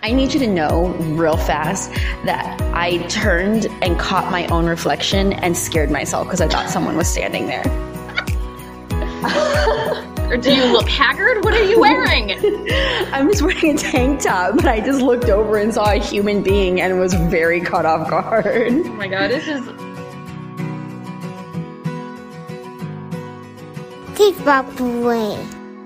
I need you to know real fast that I turned and caught my own reflection and scared myself because I thought someone was standing there. Or do you look haggard? What are you wearing? I'm just wearing a tank top, but I just looked over and saw a human being and was very caught off guard. Oh my god, this is... K-pop boy.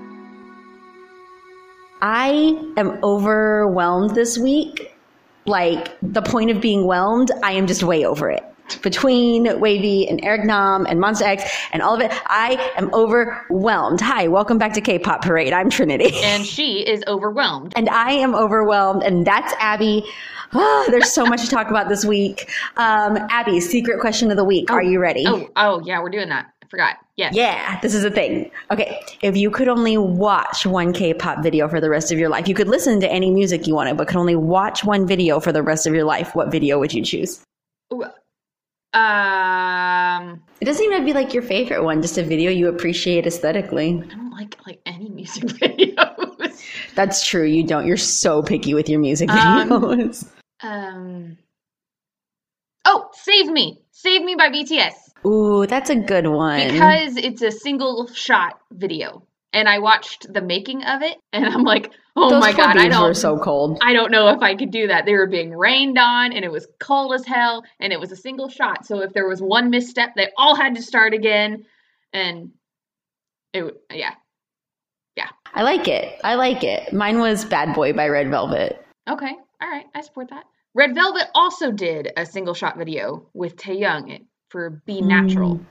I am overwhelmed this week. Like, the point of being whelmed, I am just way over it. Between Wavy and Eric Nam and Monsta X and all of it, I am overwhelmed. Hi, welcome back to K-Pop Parade. I'm Trinity. And she is overwhelmed. And I am overwhelmed, and that's Abby. Oh, there's so much to talk about this week. Abby, secret question of the week. Are you ready? Oh, yeah, we're doing that. I forgot. Yes. Yeah, this is a thing. Okay, if you could only watch one K-pop video for the rest of your life, you could listen to any music you wanted, but could only watch one video for the rest of your life, what video would you choose? Ooh, It doesn't even have to be like your favorite one, just a video you appreciate aesthetically. I don't like any music videos. That's true, you don't. You're so picky with your music videos. Oh, Save Me. Save Me by BTS. Ooh, that's a good one. Because it's a single shot video. And I watched the making of it, and I'm like, oh Those my god, boobs were so cold. I don't know if I could do that. They were being rained on, and it was cold as hell, and it was a single shot. So if there was one misstep, they all had to start again, and yeah. I like it. Mine was Bad Boy by Red Velvet. Okay, all right, I support that. Red Velvet also did a single shot video with Taehyung for Be Natural.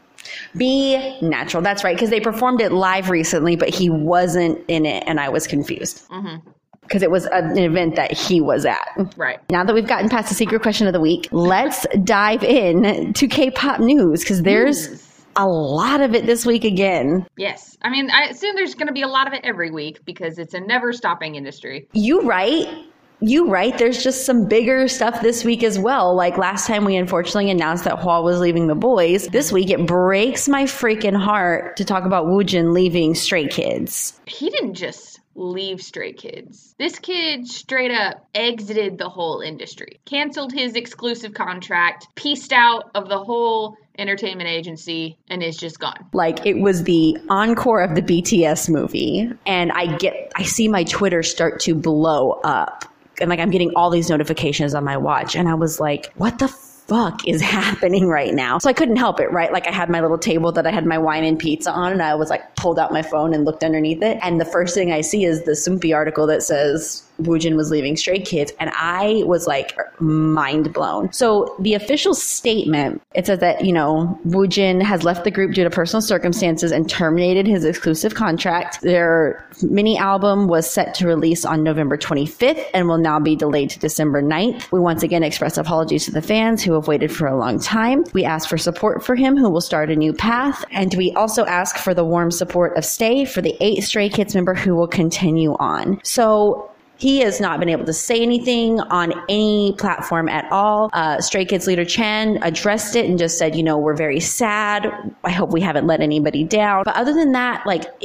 Be Natural. That's right. Because they performed it live recently, but he wasn't in it, and I was confused. Because it was an event that he was at. Right. Now that we've gotten past the secret question of the week, let's dive in to K-pop news, because there's a lot of it this week again. Yes. I mean, I assume there's going to be a lot of it every week because it's a never-stopping industry. You right. There's just some bigger stuff this week as well. Like last time we unfortunately announced that Hwa was leaving the boys. This week it breaks my freaking heart to talk about Woojin leaving Stray Kids. He didn't just leave Stray Kids. This kid straight up exited the whole industry. Canceled his exclusive contract, pieced out of the whole entertainment agency, and is just gone. Like, it was the encore of the BTS movie. And I see my Twitter start to blow up. And like, I'm getting all these notifications on my watch. And I was like, what the fuck is happening right now? So I couldn't help it, right? Like, I had my little table that I had my wine and pizza on, and I was like, pulled out my phone and looked underneath it. And the first thing I see is the Soompi article that says Woojin was leaving Stray Kids. And I was like, mind blown. So the official statement, it says that, Woojin has left the group due to personal circumstances and terminated his exclusive contract. Their mini album was set to release on November 25th and will now be delayed to December 9th. We once again express apologies to the fans who have waited for a long time. We ask for support for him, who will start a new path. And we also ask for the warm support of Stay for the 8 Stray Kids member who will continue on. So he has not been able to say anything on any platform at all. Stray Kids leader Chan addressed it and just said, we're very sad. I hope we haven't let anybody down. But other than that,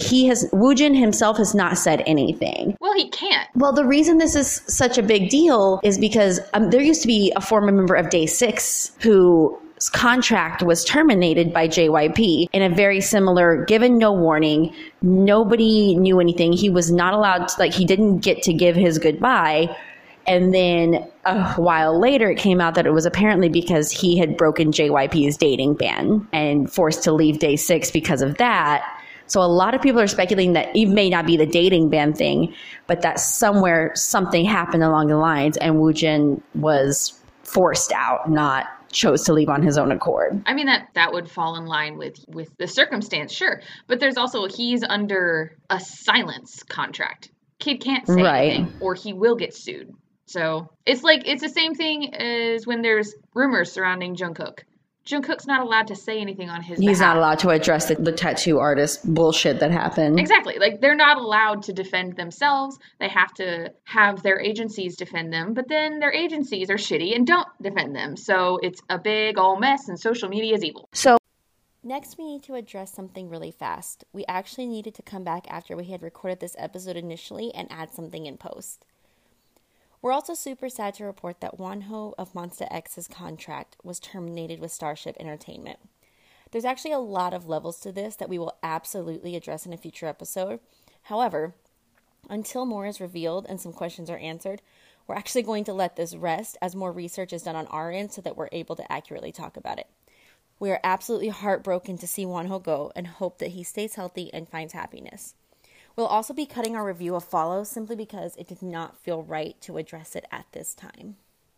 Woojin himself has not said anything. Well, he can't. Well, the reason this is such a big deal is because there used to be a former member of Day 6 who contract was terminated by JYP in a very similar, given no warning. Nobody knew anything. He was not allowed to, he didn't get to give his goodbye. And then a while later, it came out that it was apparently because he had broken JYP's dating ban and forced to leave Day 6 because of that. So a lot of people are speculating that it may not be the dating ban thing, but that somewhere something happened along the lines and Woojin was forced out, not chose to leave on his own accord. I mean, that would fall in line with the circumstance, sure. But there's also, he's under a silence contract. Kid can't say anything or he will get sued. So it's the same thing as when there's rumors surrounding Jungkook. Jungkook's not allowed to say anything on his behalf. He's not allowed to address the tattoo artist bullshit that happened. Exactly. They're not allowed to defend themselves. They have to have their agencies defend them, but then their agencies are shitty and don't defend them. So it's a big old mess, and social media is evil. So next, we need to address something really fast. We actually needed to come back after we had recorded this episode initially and add something in post. We're also super sad to report that Wonho of Monsta X's contract was terminated with Starship Entertainment. There's actually a lot of levels to this that we will absolutely address in a future episode. However, until more is revealed and some questions are answered, we're actually going to let this rest as more research is done on our end so that we're able to accurately talk about it. We are absolutely heartbroken to see Wonho go and hope that he stays healthy and finds happiness. We'll also be cutting our review of Follow simply because it did not feel right to address it at this time.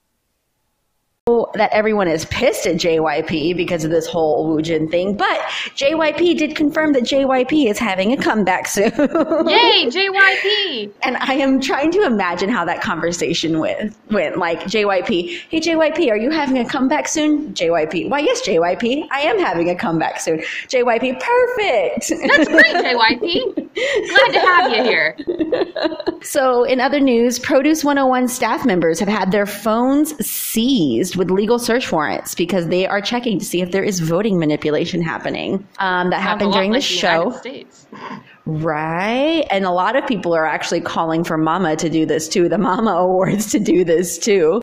That everyone is pissed at JYP because of this whole Woojin thing, but JYP did confirm that JYP is having a comeback soon. Yay, JYP! And I am trying to imagine how that conversation went. Like, JYP, hey JYP, are you having a comeback soon? JYP, why yes JYP, I am having a comeback soon. JYP, perfect! That's great, JYP! Glad to have you here. So, in other news, Produce 101 staff members have had their phones seized with legal search warrants because they are checking to see if there is voting manipulation happening. That happened during the show. United States. Right. And a lot of people are actually calling for Mama to do this too, the Mama Awards to do this too.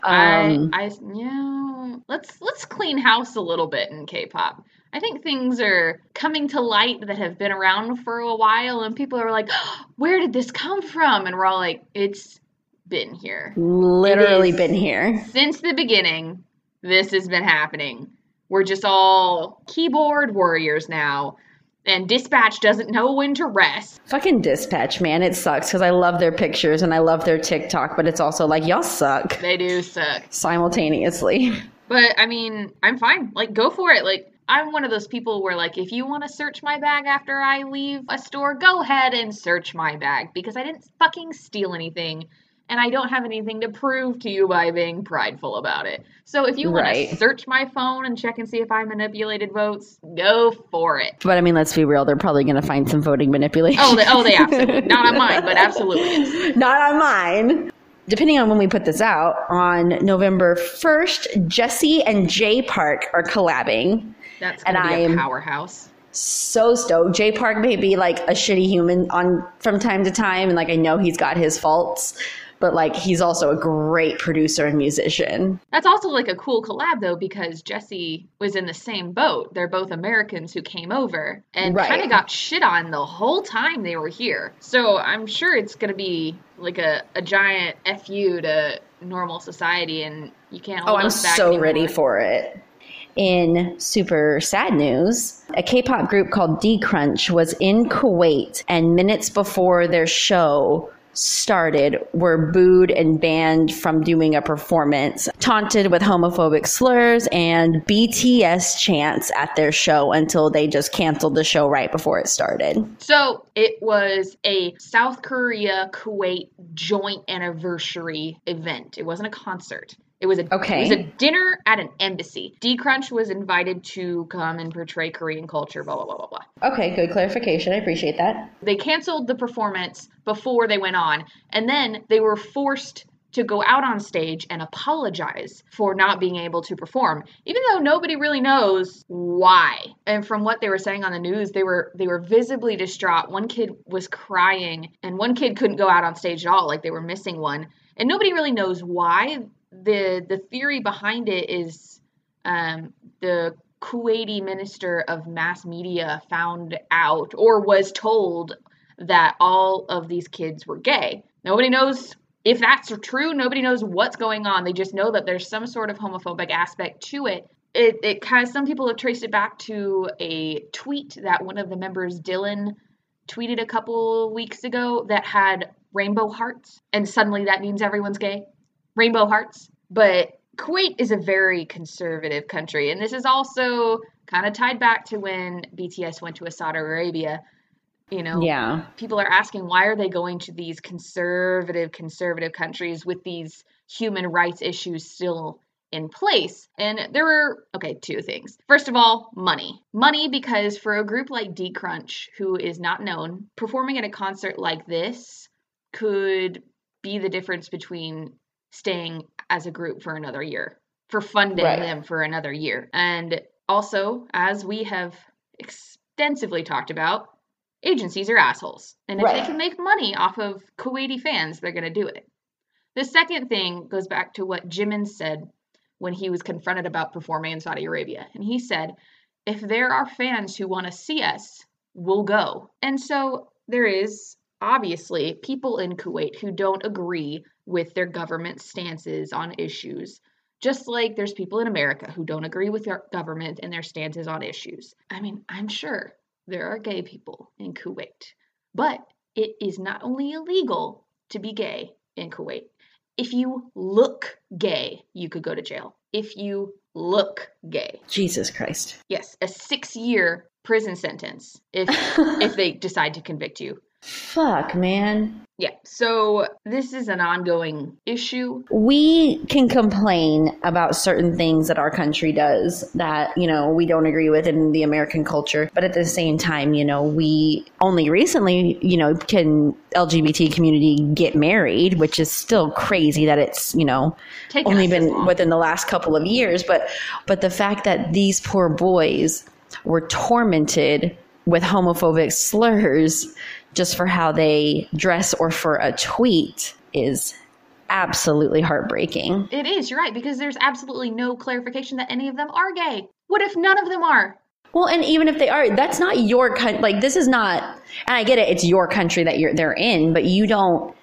Let's clean house a little bit in K-pop. I think things are coming to light that have been around for a while, and people are like, oh, where did this come from? And we're all like, it's been here. Literally been here. Since the beginning, this has been happening. We're just all keyboard warriors now. And Dispatch doesn't know when to rest. Fucking Dispatch, man. It sucks because I love their pictures and I love their TikTok, but it's also like, y'all suck. They do suck. Simultaneously. But, I mean, I'm fine. Like, go for it. Like, I'm one of those people where, like, if you want to search my bag after I leave a store, go ahead and search my bag. Because I didn't fucking steal anything. And I don't have anything to prove to you by being prideful about it. So if you want to search my phone and check and see if I manipulated votes, go for it. But I mean, let's be real. They're probably going to find some voting manipulation. Oh, they absolutely. Not on mine, but absolutely is. Not on mine. Depending on when we put this out, on November 1st, Jessie and Jay Park are collabing. That's going to be a powerhouse. So stoked. Jay Park may be like a shitty human from time to time, and like I know he's got his faults, but like he's also a great producer and musician. That's also like a cool collab though, because Jessie was in the same boat. They're both Americans who came over and kind of got shit on the whole time they were here. So I'm sure it's going to be like a giant FU to normal society, and you can't hold us back anymore. Ready for it. In super sad news, a K-pop group called D-Crunch was in Kuwait, and minutes before their show started were booed and banned from doing a performance, taunted with homophobic slurs and BTS chants at their show until they just canceled the show right before it started. So it was a South Korea-Kuwait joint anniversary event. It wasn't a concert. It was a dinner at an embassy. D-Crunch was invited to come and portray Korean culture, blah, blah, blah, blah, blah. Okay, good clarification. I appreciate that. They canceled the performance before they went on, and then they were forced to go out on stage and apologize for not being able to perform, even though nobody really knows why. And from what they were saying on the news, they were visibly distraught. One kid was crying, and one kid couldn't go out on stage at all, like they were missing one. And nobody really knows why. The theory behind it is the Kuwaiti Minister of Mass Media found out or was told that all of these kids were gay. Nobody knows if that's true. Nobody knows what's going on. They just know that there's some sort of homophobic aspect to it. It kind of, some people have traced it back to a tweet that one of the members, Dylan, tweeted a couple weeks ago that had rainbow hearts, and suddenly that means everyone's gay. Rainbow hearts. But Kuwait is a very conservative country, and this is also kind of tied back to when BTS went to Saudi Arabia. You know, people are asking, why are they going to these conservative countries with these human rights issues still in place? And there were, two things. First of all, money. Money, because for a group like D-Crunch, who is not known, performing at a concert like this could be the difference between staying as a group for another year, for funding them for another year. And also, as we have extensively talked about, agencies are assholes. And if they can make money off of Kuwaiti fans, they're going to do it. The second thing goes back to what Jimin said when he was confronted about performing in Saudi Arabia. And he said, if there are fans who want to see us, we'll go. And so there is obviously people in Kuwait who don't agree with their government stances on issues, just like there's people in America who don't agree with their government and their stances on issues. I mean, I'm sure there are gay people in Kuwait, but it is not only illegal to be gay in Kuwait. If you look gay, you could go to jail. If you look gay. Jesus Christ. Yes, a 6-year prison sentence if they decide to convict you. Fuck, man. Yeah, so this is an ongoing issue. We can complain about certain things that our country does that, we don't agree with in the American culture. But at the same time, we only recently, can LGBT community get married, which is still crazy that it's, only been within the last couple of years. But the fact that these poor boys were tormented with homophobic slurs just for how they dress or for a tweet is absolutely heartbreaking. It is, you're right, because there's absolutely no clarification that any of them are gay. What if none of them are? Well, and even if they are, that's not your country. Like, this is not, and I get it, it's your country that they're in, but you don't,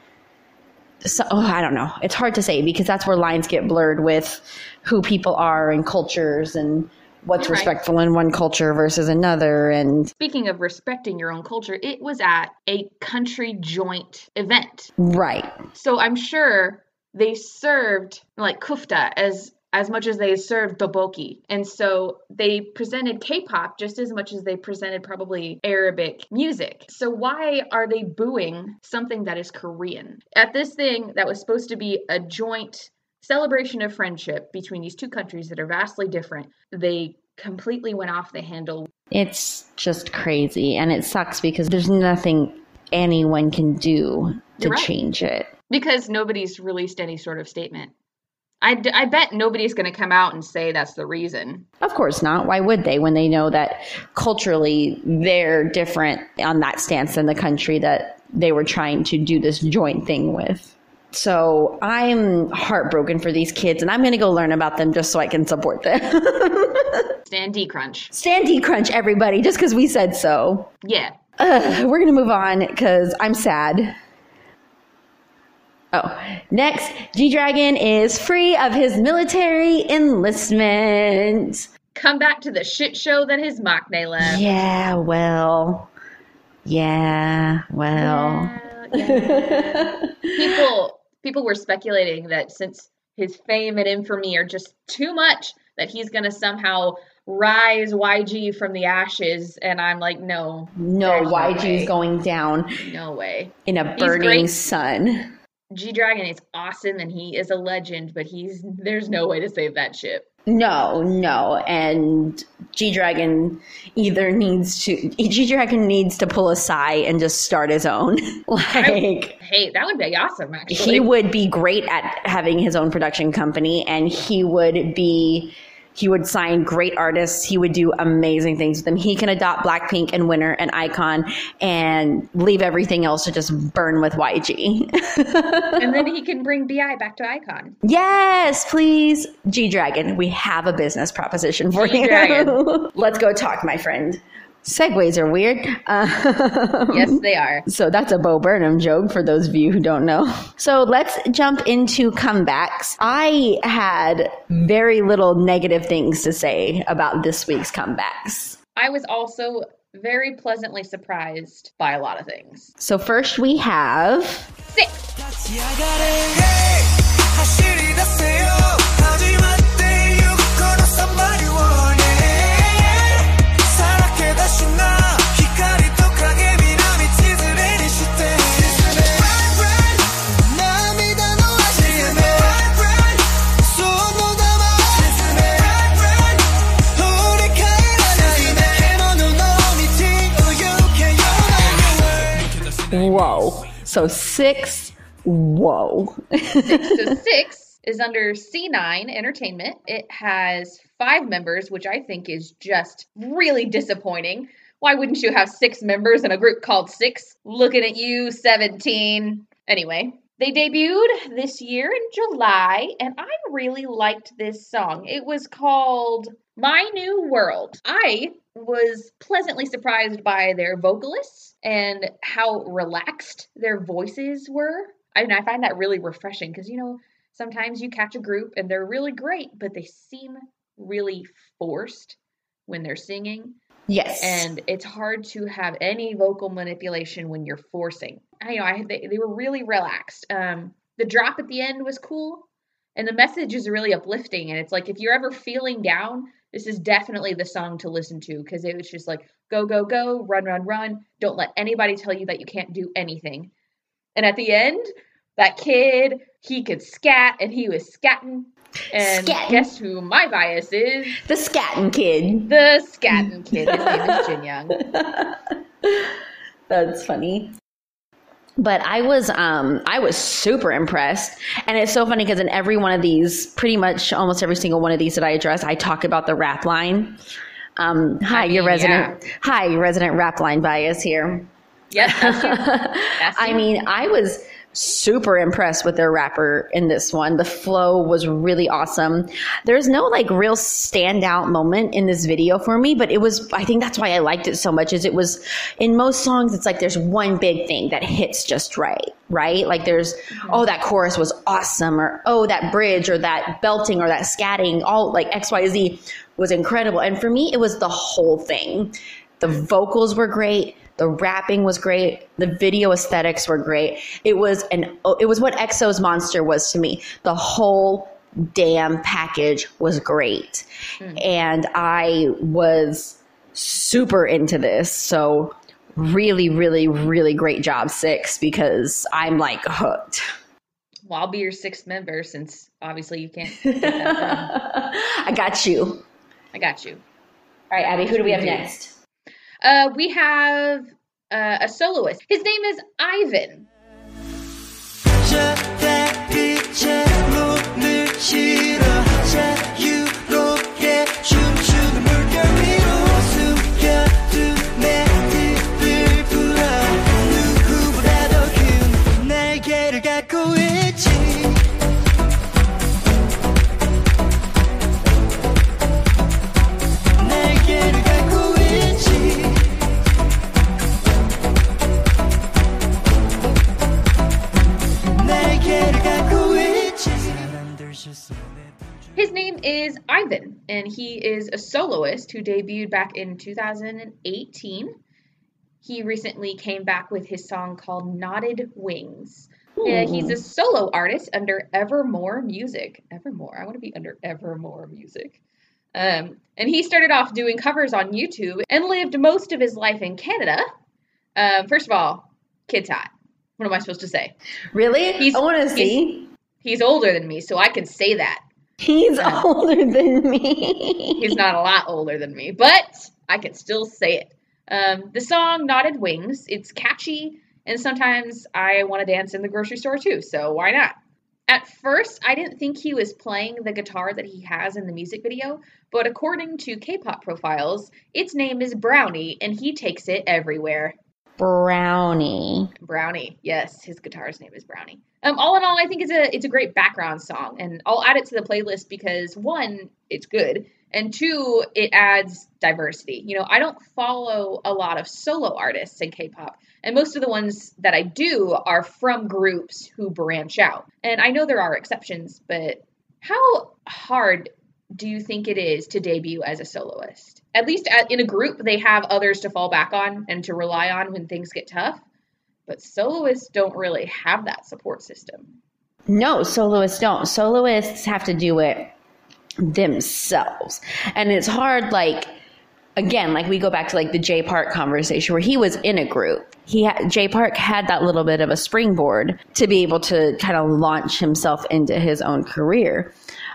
I don't know. It's hard to say because that's where lines get blurred with who people are and cultures and what's respectful in one culture versus another. And speaking of respecting your own culture, it was at a country joint event. Right. So I'm sure they served like kufta as much as they served tteokbokki. And so they presented K-pop just as much as they presented probably Arabic music. So why are they booing something that is Korean? At this thing that was supposed to be a joint celebration of friendship between these two countries that are vastly different, they completely went off the handle. It's just crazy, and it sucks because there's nothing anyone can do to change it. Because nobody's released any sort of statement. I bet nobody's going to come out and say that's the reason. Of course not. Why would they when they know that culturally they're different on that stance than the country that they were trying to do this joint thing with? So I'm heartbroken for these kids, and I'm going to go learn about them just so I can support them. Stand D-Crunch. Stand D-Crunch, everybody, just because we said so. Yeah. We're going to move on because I'm sad. Oh, next, G-Dragon is free of his military enlistment. Come back to the shit show that his maknae left. Yeah, well. Yeah. People were speculating that since his fame and infamy are just too much, that he's going to somehow rise YG from the ashes. And I'm like, no. No, YG is going down. No way. In a burning sun. G-Dragon is awesome and he is a legend, but there's no way to save that ship. No. And G-Dragon needs to pull a sigh and just start his own. Hey, that would be awesome, actually. He would be great at having his own production company, and he would sign great artists. He would do amazing things with them. He can adopt Blackpink and Winner and iKON and leave everything else to just burn with YG. And then he can bring BI back to iKON. Yes, please. G-Dragon, we have a business proposition for you. Let's go talk, my friend. Segues are weird. Yes, they are. So that's a Bo Burnham joke for those of you who don't know. So let's jump into comebacks. I had very little negative things to say about this week's comebacks. I was also very pleasantly surprised by a lot of things. So first we have 6. Whoa. So 6. Whoa. 6 is under C9 Entertainment. It has 5 members, which I think is just really disappointing. Why wouldn't you have 6 members in a group called 6? Looking at you, 17. Anyway, They debuted this year in July, and I really liked this song. It was called My New World. I was pleasantly surprised by their vocalists and how relaxed their voices were. And I find that really refreshing because, sometimes you catch a group and they're really great, but they seem really forced when they're singing. Yes. And it's hard to have any vocal manipulation when you're forcing. They were really relaxed. The drop at the end was cool, and the message is really uplifting. And it's like, if you're ever feeling down, this is definitely the song to listen to, because it was just like, go, go, go, run, run, run. Don't let anybody tell you that you can't do anything. And at the end, that kid, he could scat, and he was scatting. And guess who my bias is? The scatting kid. The scatting kid. His name is Jin Young. That's funny. But I was super impressed. And it's so funny because in every one of these, pretty much almost every single one of these that I address, I talk about the rap line. Your resident rap line bias here. Yes, that's you. I mean, I was super impressed with their rapper in this one. The flow was really awesome. There's no real standout moment in this video for me, but I think that's why I liked it so much, is it was, in most songs, it's like there's one big thing that hits just right? Like there's, oh, that chorus was awesome, or oh, that bridge, or that belting, or that scatting, all like XYZ was incredible. And for me, it was the whole thing. The vocals were great. The rapping was great. The video aesthetics were great. It was what EXO's Monster was to me. The whole damn package was great. And I was super into this. So really, really, really great job, Six, because I'm hooked. Well, I'll be your sixth member, since obviously you can't get that done. I got you. All right, Abby, who do we have next? We have a soloist. His name is Ivan. His name is Ivan, and he is a soloist who debuted back in 2018. He recently came back with his song called Knotted Wings. He's a solo artist under Evermore Music. Evermore. I want to be under Evermore Music. And he started off doing covers on YouTube and lived most of his life in Canada. First of all, kid's hot. What am I supposed to say? Really? I want to see. He's older than me, so I can say that. He's older than me. He's not a lot older than me, but I can still say it. The song Knotted Wings, it's catchy, and sometimes I want to dance in the grocery store too, so why not? At first, I didn't think he was playing the guitar that he has in the music video, but according to K-pop profiles, its name is Brownie, and he takes it everywhere. Brownie, yes, his guitar's name is Brownie. All in all, I think it's a great background song, and I'll add it to the playlist because, one, it's good, and two, it adds diversity. I don't follow a lot of solo artists in K-pop, and most of the ones that I do are from groups who branch out. And I know there are exceptions, but how hard do you think it is to debut as a soloist? At least in a group, they have others to fall back on and to rely on when things get tough. But soloists don't really have that support system. No, soloists don't. Soloists have to do it themselves. And it's hard, again, we go back to the Jay Park conversation where he was in a group. Jay Park had that little bit of a springboard to be able to kind of launch himself into his own career.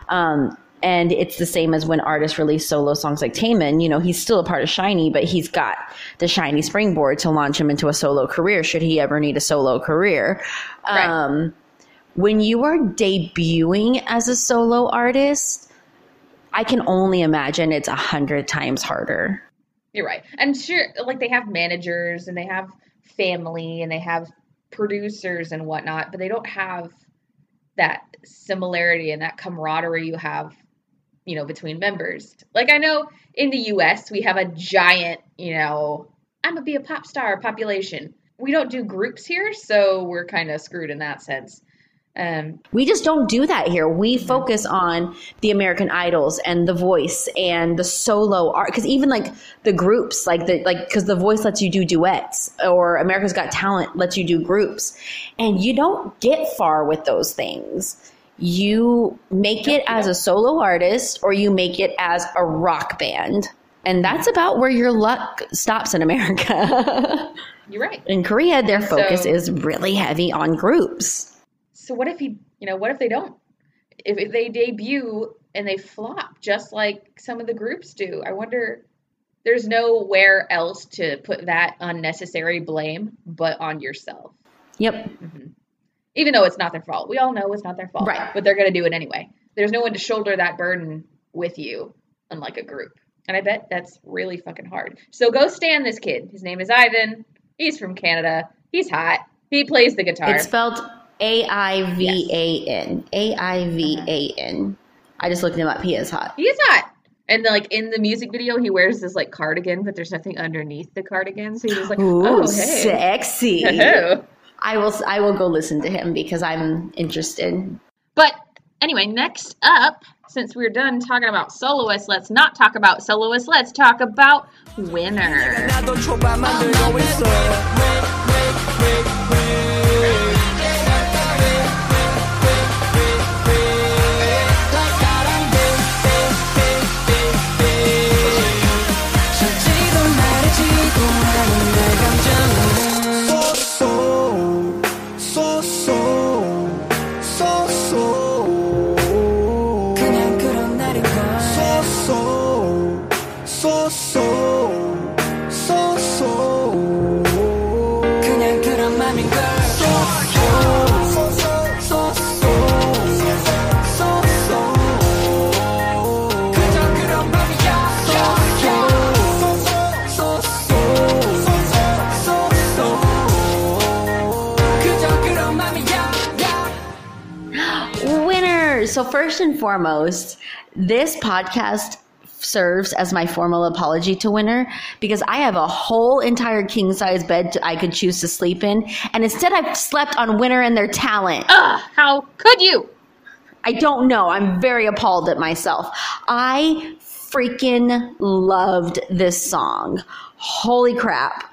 And it's the same as when artists release solo songs like Taemin. He's still a part of SHINee, but he's got the SHINee springboard to launch him into a solo career should he ever need a solo career. Right. When you are debuting as a solo artist, I can only imagine it's 100 times harder. You're right. And sure, they have managers and they have family and they have producers and whatnot, but they don't have that similarity and that camaraderie you have, you know, between members. Like, I know in the US we have a giant, you know, I'm gonna be a pop star population. We don't do groups here, so we're kind of screwed in that sense. We just don't do that here. We focus on the American Idols and The Voice and the solo art. Because even like the groups, because The Voice lets you do duets, or America's Got Talent lets you do groups, and you don't get far with those things. You make it as a solo artist, or you make it as a rock band, and that's about where your luck stops in America. You're right. In Korea, their focus is really heavy on groups. So what if what if they don't? If they debut and they flop, just like some of the groups do? I wonder, there's nowhere else to put that unnecessary blame but on yourself. Yep. Mm-hmm. Even though it's not their fault. We all know it's not their fault. Right. But they're going to do it anyway. There's no one to shoulder that burden with you, unlike a group. And I bet that's really fucking hard. So go stand this kid. His name is Ivan. He's from Canada. He's hot. He plays the guitar. It's spelled Aivan. Yes. Aivan. I just looked him up. He is hot. He is hot. And like in the music video, he wears this like cardigan, but there's nothing underneath the cardigan. So he was like, ooh, oh, hey. Sexy. Hello. I will go listen to him because I'm interested. But anyway, next up, since we're done talking about soloists, let's not talk about soloists. Let's talk about Winner. So first and foremost, this podcast serves as my formal apology to Winner because I have a whole entire king size bed I could choose to sleep in, and instead I've slept on Winner and their talent. Ugh, how could you? I don't know. I'm very appalled at myself. I freaking loved this song. Holy crap.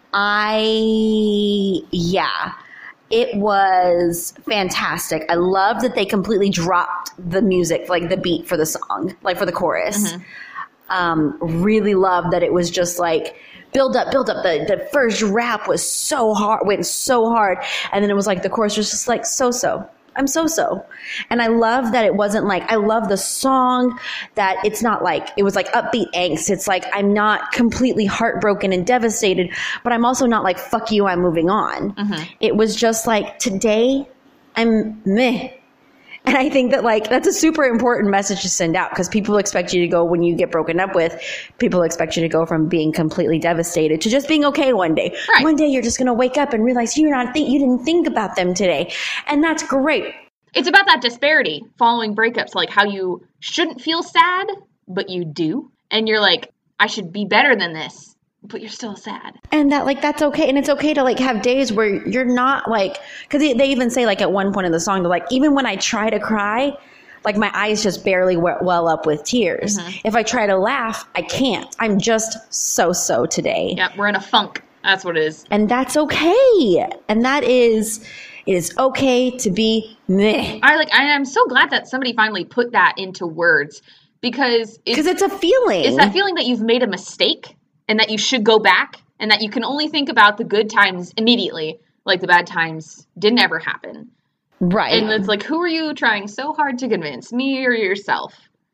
It was fantastic. I love that they completely dropped the music, like the beat for the song, like for the chorus. Mm-hmm. Really loved that it was just like build up. The first rap was so hard, went so hard. And then it was like the chorus was just like so-so. I'm so-so. And I love that it wasn't like, I love the song that it's not like, it was like upbeat angst. It's like, I'm not completely heartbroken and devastated, but I'm also not like, fuck you, I'm moving on. Mm-hmm. It was just like, today, I'm meh. And I think that like, that's a super important message to send out because people expect you to go when you get broken up with, people expect you to go from being completely devastated to just being okay one day. Right. One day you're just going to wake up and realize you didn't think about them today. And that's great. It's about that disparity following breakups, like how you shouldn't feel sad, but you do. And you're like, I should be better than this, but you're still sad. And that like, that's okay. And it's okay to like have days where you're not like, cause they even say like at one point in the song, they're like, even when I try to cry, like my eyes just barely well up with tears. Mm-hmm. If I try to laugh, I can't. I'm just so today. Yeah, we're in a funk. That's what it is. And that's okay. And it is okay to be meh. I'm so glad that somebody finally put that into words because it's a feeling. It's that feeling that you've made a mistake and that you should go back and that you can only think about the good times immediately, like the bad times didn't ever happen. Right. And it's like, who are you trying so hard to convince, me or yourself?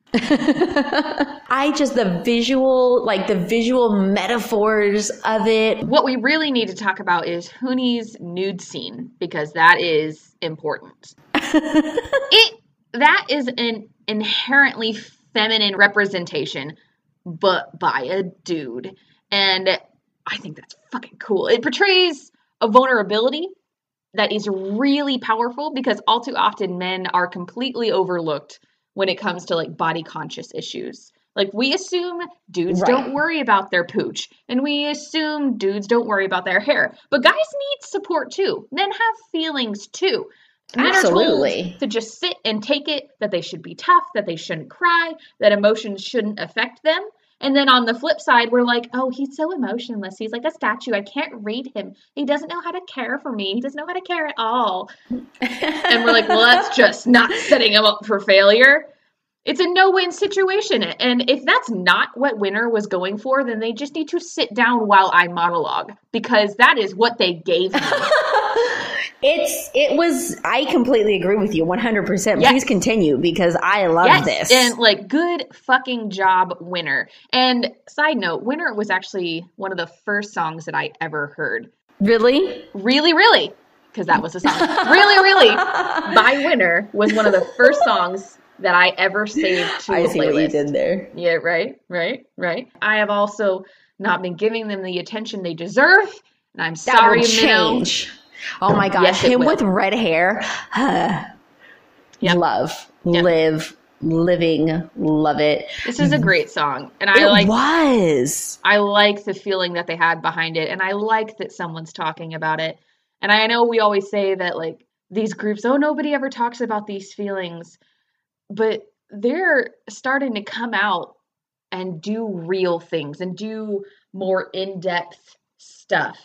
The visual metaphors of it. What we really need to talk about is Huni's nude scene because that is important. That is an inherently feminine representation, but by a dude. And I think that's fucking cool. It portrays a vulnerability that is really powerful, because all too often men are completely overlooked when it comes to like body conscious issues. Like, we assume dudes don't worry about their pooch, and we assume dudes don't worry about their hair. But guys need support too. Men have feelings too. Men are told to just sit and take it, that they should be tough, that they shouldn't cry, that emotions shouldn't affect them. And then on the flip side, we're like, oh, he's so emotionless. He's like a statue. I can't read him. He doesn't know how to care for me. He doesn't know how to care at all. And we're like, well, that's just not setting him up for failure. It's a no-win situation. And if that's not what Winner was going for, then they just need to sit down while I monologue, because that is what they gave me. I completely agree with you 100%. Yes. Please continue, because I love this. And like, good fucking job, Winner. And side note, Winner was actually one of the first songs that I ever heard. Really? Really, really. Because that was a song. Really, really. By Winner was one of the first songs that I ever saved to a playlist. I see what you did there. Yeah, right. I have also not been giving them the attention they deserve, and I'm sorry, Minnow. Oh my gosh, yes, him with red hair. Yep. Love, live, living, love it. This is a great song, and I like the feeling that they had behind it, and I like that someone's talking about it. And I know we always say that, like, these groups, oh, nobody ever talks about these feelings. But they're starting to come out and do real things and do more in-depth stuff.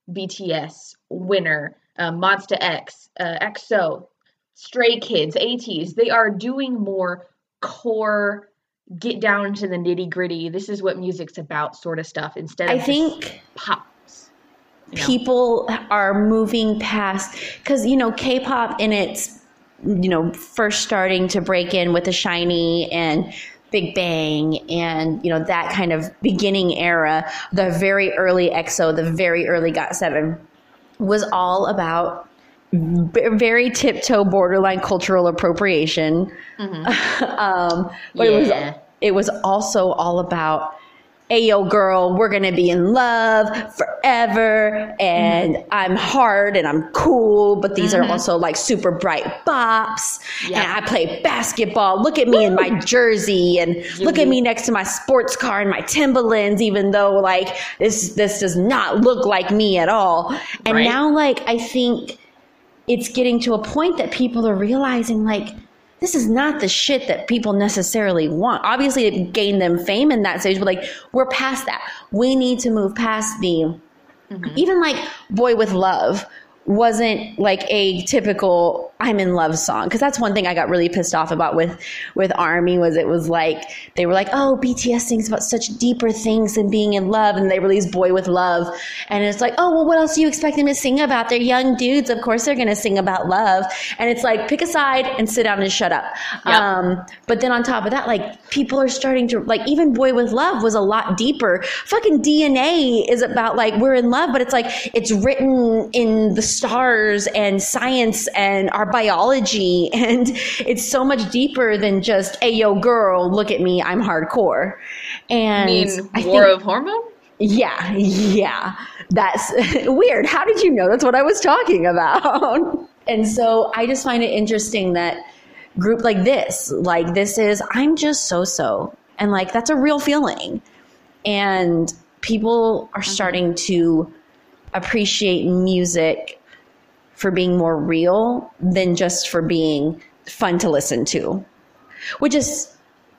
BTS, Winner, Monsta X, EXO, Stray Kids, ATEEZ. They are doing more core, get down to the nitty-gritty, this is what music's about sort of stuff, instead of pops. People are moving past, because, K-pop in its first starting to break in with the SHINee and Big Bang and, that kind of beginning era, the very early EXO, the very early GOT7 was all about very tiptoe borderline cultural appropriation. Mm-hmm. But it was also all about, ayo girl, we're gonna be in love forever, and I'm hard and I'm cool, but these are also like super bright bops, and I play basketball, look at me in my jersey, and look at me next to my sports car and my Timberlands, even though like this does not look like me at all. And now, like, I think it's getting to a point that people are realizing, like, this is not the shit that people necessarily want. Obviously, it gained them fame in that stage, but like, we're past that. We need to move past the, even like Boy With Love wasn't like a typical I'm in love song. Because that's one thing I got really pissed off about with ARMY, was it was like, they were like, oh, BTS sings about such deeper things than being in love, and they released Boy With Love, and it's like, oh, well, what else do you expect them to sing about? They're young dudes, of course they're going to sing about love. And it's like, pick a side and sit down and shut up. But then on top of that, like, people are starting to, like, even Boy With Love was a lot deeper. Fucking DNA is about like, we're in love, but it's like, it's written in the stars and science and our biology, and it's so much deeper than just, hey, yo, girl, look at me, I'm hardcore. And you mean War of Hormone? Yeah. That's weird. How did you know that's what I was talking about? And so I just find it interesting that group like this is, I'm just so, and like, that's a real feeling. And people are starting to appreciate music for being more real than just for being fun to listen to, which is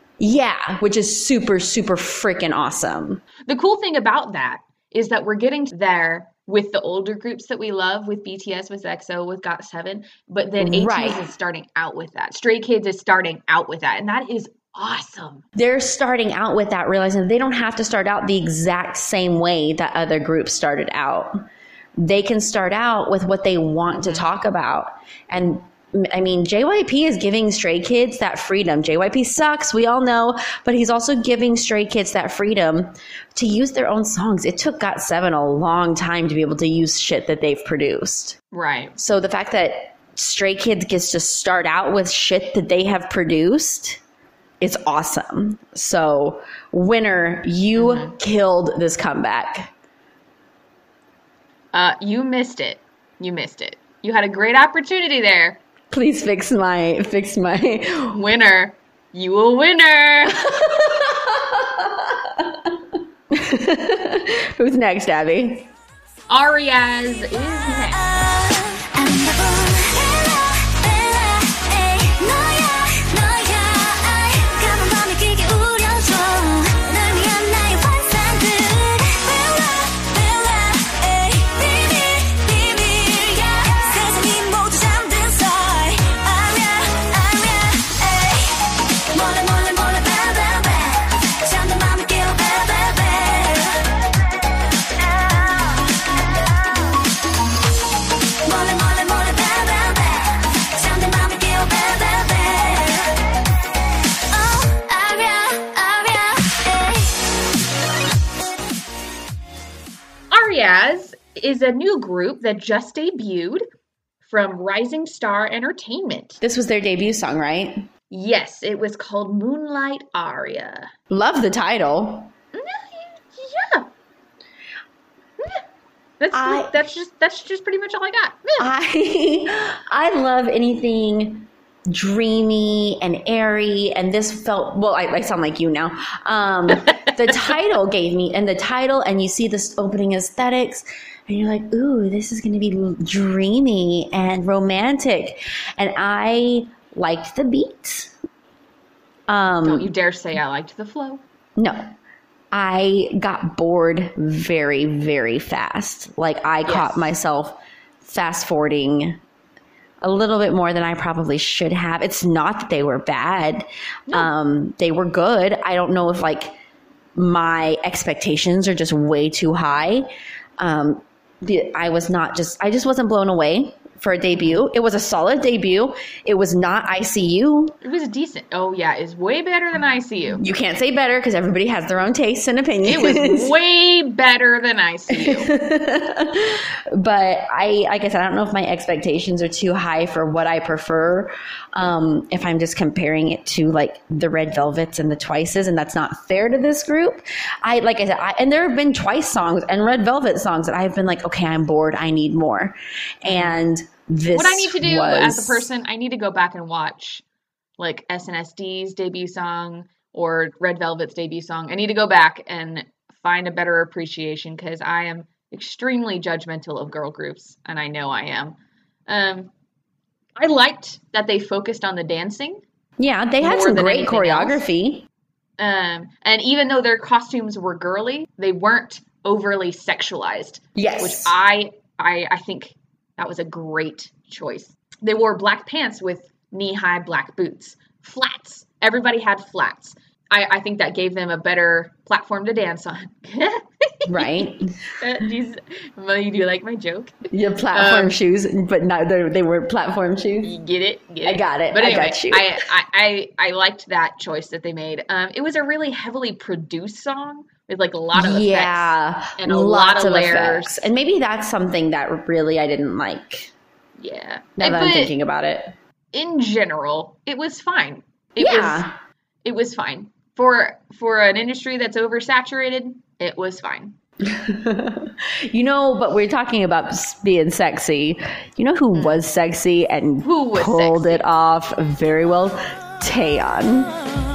super, super freaking awesome. The cool thing about that is that we're getting there with the older groups that we love, with BTS, with EXO, with GOT7, but then ATEEZ is starting out with that. Stray Kids is starting out with that, and that is awesome. They're starting out with that, realizing they don't have to start out the exact same way that other groups started out. They can start out with what they want to talk about. And I mean, JYP is giving Stray Kids that freedom. JYP sucks, we all know, but he's also giving Stray Kids that freedom to use their own songs. It took GOT7 a long time to be able to use shit that they've produced. Right. So the fact that Stray Kids gets to start out with shit that they have produced, it's awesome. So, Winner, you killed this comeback. You missed it. You had a great opportunity there. Please fix my winner. You a winner. Who's next, Abby? Arias is next. Arias is a new group that just debuted from Rising Star Entertainment. This was their debut song, right? Yes, it was called Moonlight Aria. Love the title. Yeah. That's just pretty much all I got. Yeah. I love anything dreamy and airy, and this felt, well, I sound like you now. The title gave me, and the title, and you see this opening aesthetics, and you're like, ooh, this is going to be dreamy and romantic, and I liked the beat. Don't you dare say I liked the flow. No. I got bored very, very fast. Like, I caught myself fast forwarding a little bit more than I probably should have. It's not that they were bad. No. They were good. I don't know if, like, my expectations are just way too high. I just wasn't blown away for a debut. It was a solid debut. It was not ICU. It was decent. Oh, yeah. It's way better than ICU. You can't say better because everybody has their own tastes and opinions. It was way better than ICU. But like I said, I don't know if my expectations are too high for what I prefer. If I'm just comparing it to like the Red Velvets and the Twices, and that's not fair to this group. Like I said, and there have been Twice songs and Red Velvet songs that I've been like, okay, I'm bored. I need more. And this, what I need to do as a person, I need to go back and watch like SNSD debut song or Red Velvet's debut song. I need to go back and find a better appreciation because I am extremely judgmental of girl groups, and I know I am. I liked that they focused on the dancing. Yeah, they had some great choreography. And even though their costumes were girly, they weren't overly sexualized. Yes. Which I think that was a great choice. They wore black pants with knee-high black boots. Flats. Everybody had flats. I think that gave them a better platform to dance on. Right. Do you like my joke? Yeah, platform shoes, but not they weren't platform shoes. You get it? I got it. But anyway, I got you. I liked that choice that they made. It was a really heavily produced song with like a lot of effects and a lot of layers. Effects. And maybe that's something that really I didn't like. Yeah. Now that I'm thinking about it. In general, it was fine. It was fine. For an industry that's oversaturated, it was fine. But we're talking about being sexy. You know who was sexy and pulled it off very well? Taeyeon.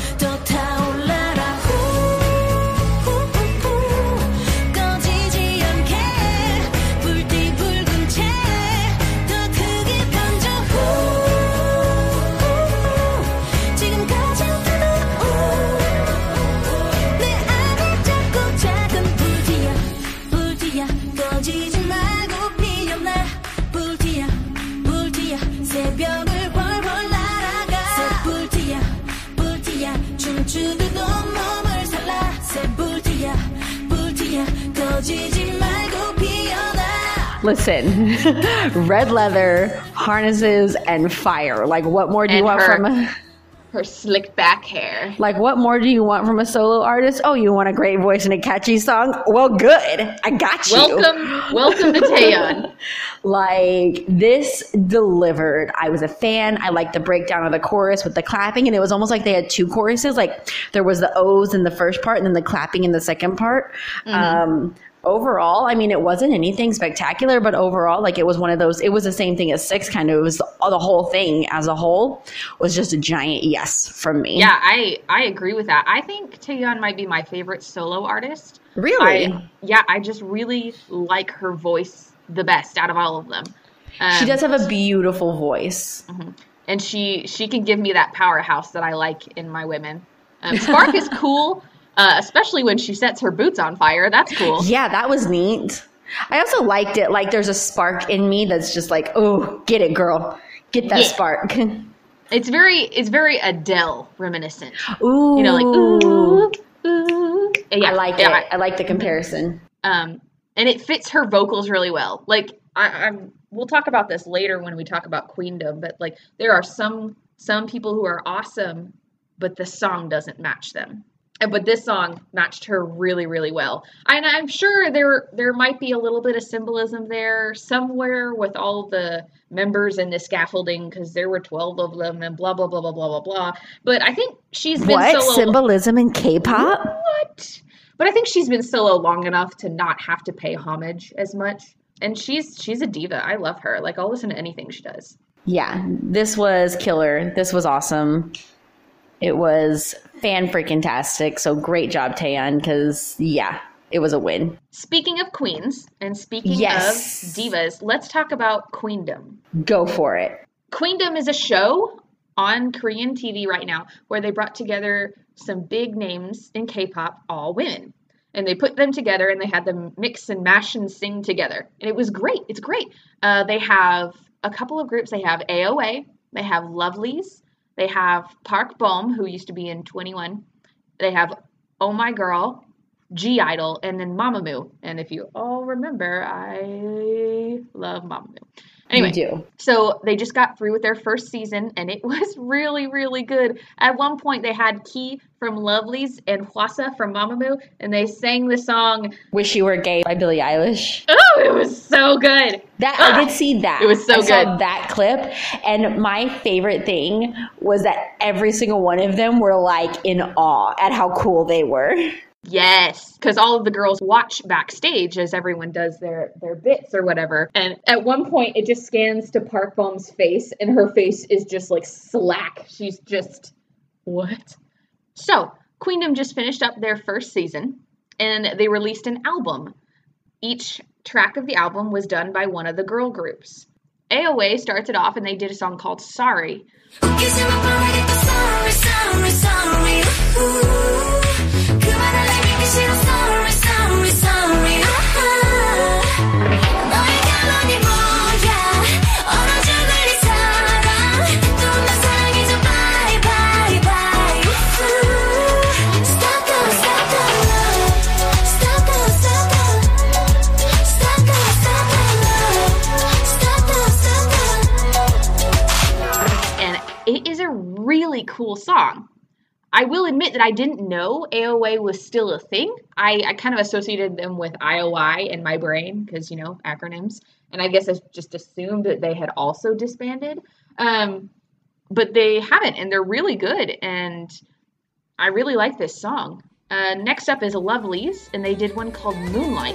Listen, red leather, harnesses, and fire. Like, what more do you want from her slick back hair? Like, what more do you want from a solo artist? Oh, you want a great voice and a catchy song? Well, good. I got you. Welcome to Taeyeon. Like, this delivered. I was a fan. I liked the breakdown of the chorus with the clapping, and it was almost like they had two choruses. Like, there was the O's in the first part and then the clapping in the second part. Mm-hmm. overall, I mean, it wasn't anything spectacular, but overall, like, it was one of those, it was the same thing as 6, kind of. It was the whole thing as a whole was just a giant yes from me. Yeah, I agree with that. I think Taeyeon might be my favorite solo artist. Really? I just really like her voice the best out of all of them. She does have a beautiful voice. Mm-hmm. And she can give me that powerhouse that I like in my women. Spark is cool. Especially when she sets her boots on fire. That's cool. Yeah, that was neat. I also liked it. Like, there's a spark in me that's just like, oh, get it, girl. Get that spark. It's very Adele reminiscent. Ooh. You know, like, ooh, ooh. Yeah, I like it. I like the comparison. And it fits her vocals really well. Like, we'll talk about this later when we talk about Queendom, but, like, there are some people who are awesome, but the song doesn't match them. But this song matched her really, really well. And I'm sure there might be a little bit of symbolism there somewhere with all the members in the scaffolding, because there were 12 of them and blah, blah, blah, blah, blah, blah, blah. But I think she's been solo. Symbolism in K-pop? What? But I think she's been solo long enough to not have to pay homage as much. And she's a diva. I love her. Like, I'll listen to anything she does. Yeah, this was killer. This was awesome. It was fan-freaking-tastic, so great job, Taeyeon, because, yeah, it was a win. Speaking of queens, and speaking of divas, let's talk about Queendom. Go for it. Queendom is a show on Korean TV right now where they brought together some big names in K-pop, all women. And they put them together, and they had them mix and mash and sing together. And it was great. It's great. They have a couple of groups. They have AOA. They have Lovelies. They have Park Bom, who used to be in 21. They have Oh My Girl, G-Idol, and then Mamamoo. And if you all remember, I love Mamamoo. Anyway, you do. So they just got through with their first season, and it was really, really good. At one point, they had Key from Lovelies and Hwasa from Mamamoo, and they sang the song Wish You Were Gay by Billie Eilish. Oh, it was so good. I did see that. It was so good. I saw that clip, and my favorite thing was that every single one of them were, like, in awe at how cool they were. Yes, because all of the girls watch backstage as everyone does their bits or whatever. And at one point, it just scans to Park Bom's face, and her face is just like slack. She's just, what? So, Queendom just finished up their first season, and they released an album. Each track of the album was done by one of the girl groups. AOA starts it off, and they did a song called Sorry. It is a really cool song. I will admit that I didn't know AOA was still a thing. I kind of associated them with IOI in my brain because, you know, acronyms. And I guess I just assumed that they had also disbanded. But they haven't, and they're really good. And I really like this song. Next up is Lovelies, and they did one called Moonlight.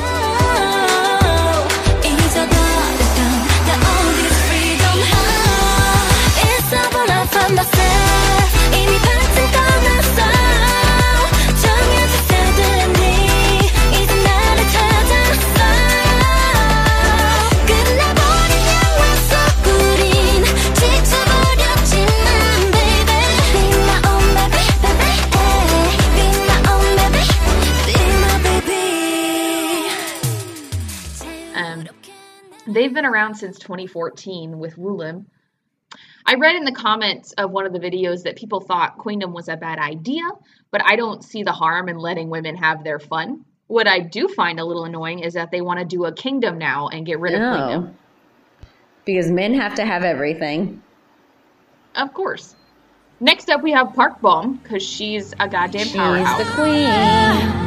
They've been around since 2014 with Woolim. I read in the comments of one of the videos that people thought Queendom was a bad idea, but I don't see the harm in letting women have their fun. What I do find a little annoying is that they want to do a Kingdom now and get rid of Queendom. Because men have to have everything. Of course. Next up we have Park Bom, because she's a goddamn powerhouse. She's the queen.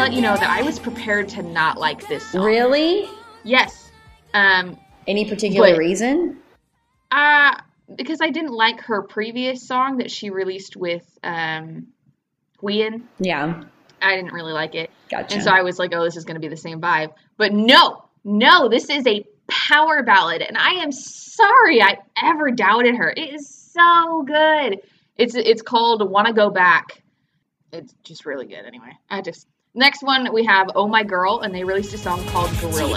let you know that I was prepared to not like this song. Really? Yes. Any particular reason? Because I didn't like her previous song that she released with Huyen. Yeah. I didn't really like it. Gotcha. And so I was like, oh, this is going to be the same vibe. But no, this is a power ballad. And I am sorry I ever doubted her. It is so good. It's called Wanna Go Back. It's just really good anyway. Next one we have Oh My Girl, and they released a song called Gorilla.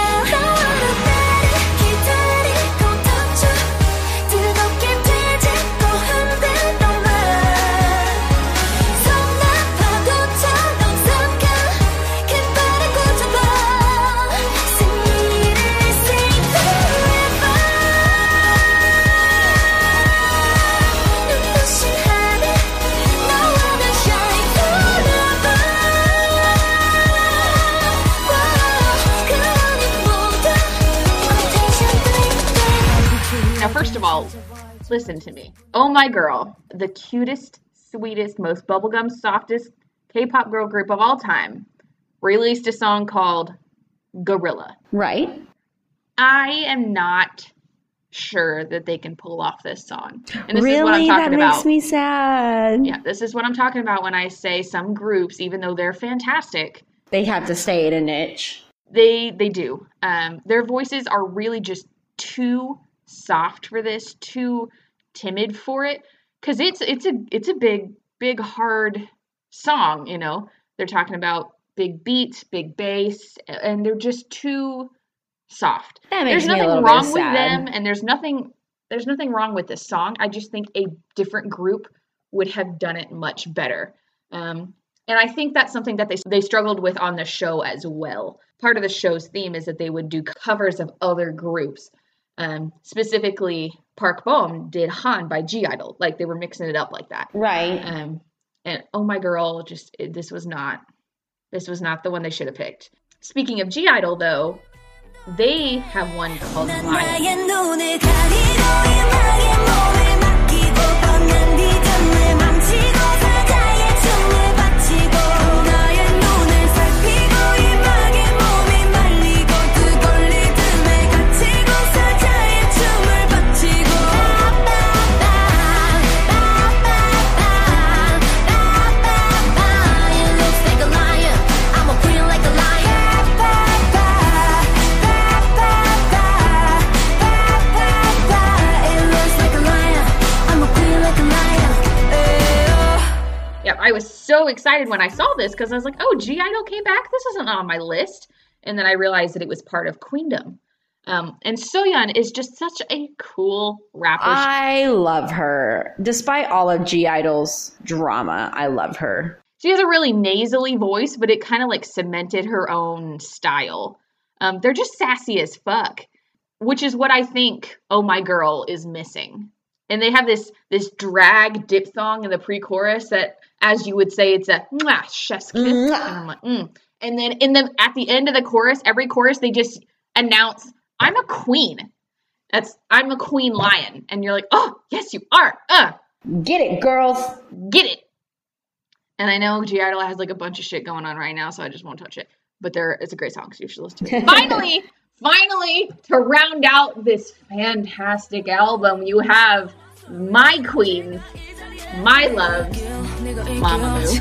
First of all, listen to me. Oh My Girl, the cutest, sweetest, most bubblegum, softest K-pop girl group of all time, released a song called Gorilla. Right. I am not sure that they can pull off this song. And this really? Is what I'm talking about. That makes me sad. Yeah, this is what I'm talking about when I say some groups, even though they're fantastic, they have to stay in a niche. They do. Their voices are really just too soft for this, too timid for it, because it's a big hard song. You know, they're talking about big beats, big bass, and they're just too soft. There's nothing wrong with them, and there's nothing wrong with this song. I just think a different group would have done it much better. And I think that's something that they struggled with on the show as well. Part of the show's theme is that they would do covers of other groups. Specifically, Park Bom did Han by G-Idol. Like, they were mixing it up like that. Right. And Oh My Girl, this was not the one they should have picked. Speaking of G-Idol, though, they have one called Lion. I was so excited when I saw this because I was like, oh, G-Idol came back? This isn't on my list. And then I realized that it was part of Queendom. And Soyeon is just such a cool rapper. I love her. Despite all of G-Idol's drama, I love her. She has a really nasally voice, but it kind of like cemented her own style. They're just sassy as fuck, which is what I think Oh My Girl is missing. And they have this drag diphthong in the pre-chorus that, as you would say, it's a mwah, chef's kiss. And I'm like, And then at the end of the chorus, every chorus, they just announce, I'm a queen. I'm a queen lion. And you're like, oh, yes, you are. Get it, girls. Get it. And I know G-Idol has like a bunch of shit going on right now, so I just won't touch it. But it's a great song, so you should listen to it. Finally, to round out this fantastic album, you have my queen, my love, Mamamoo.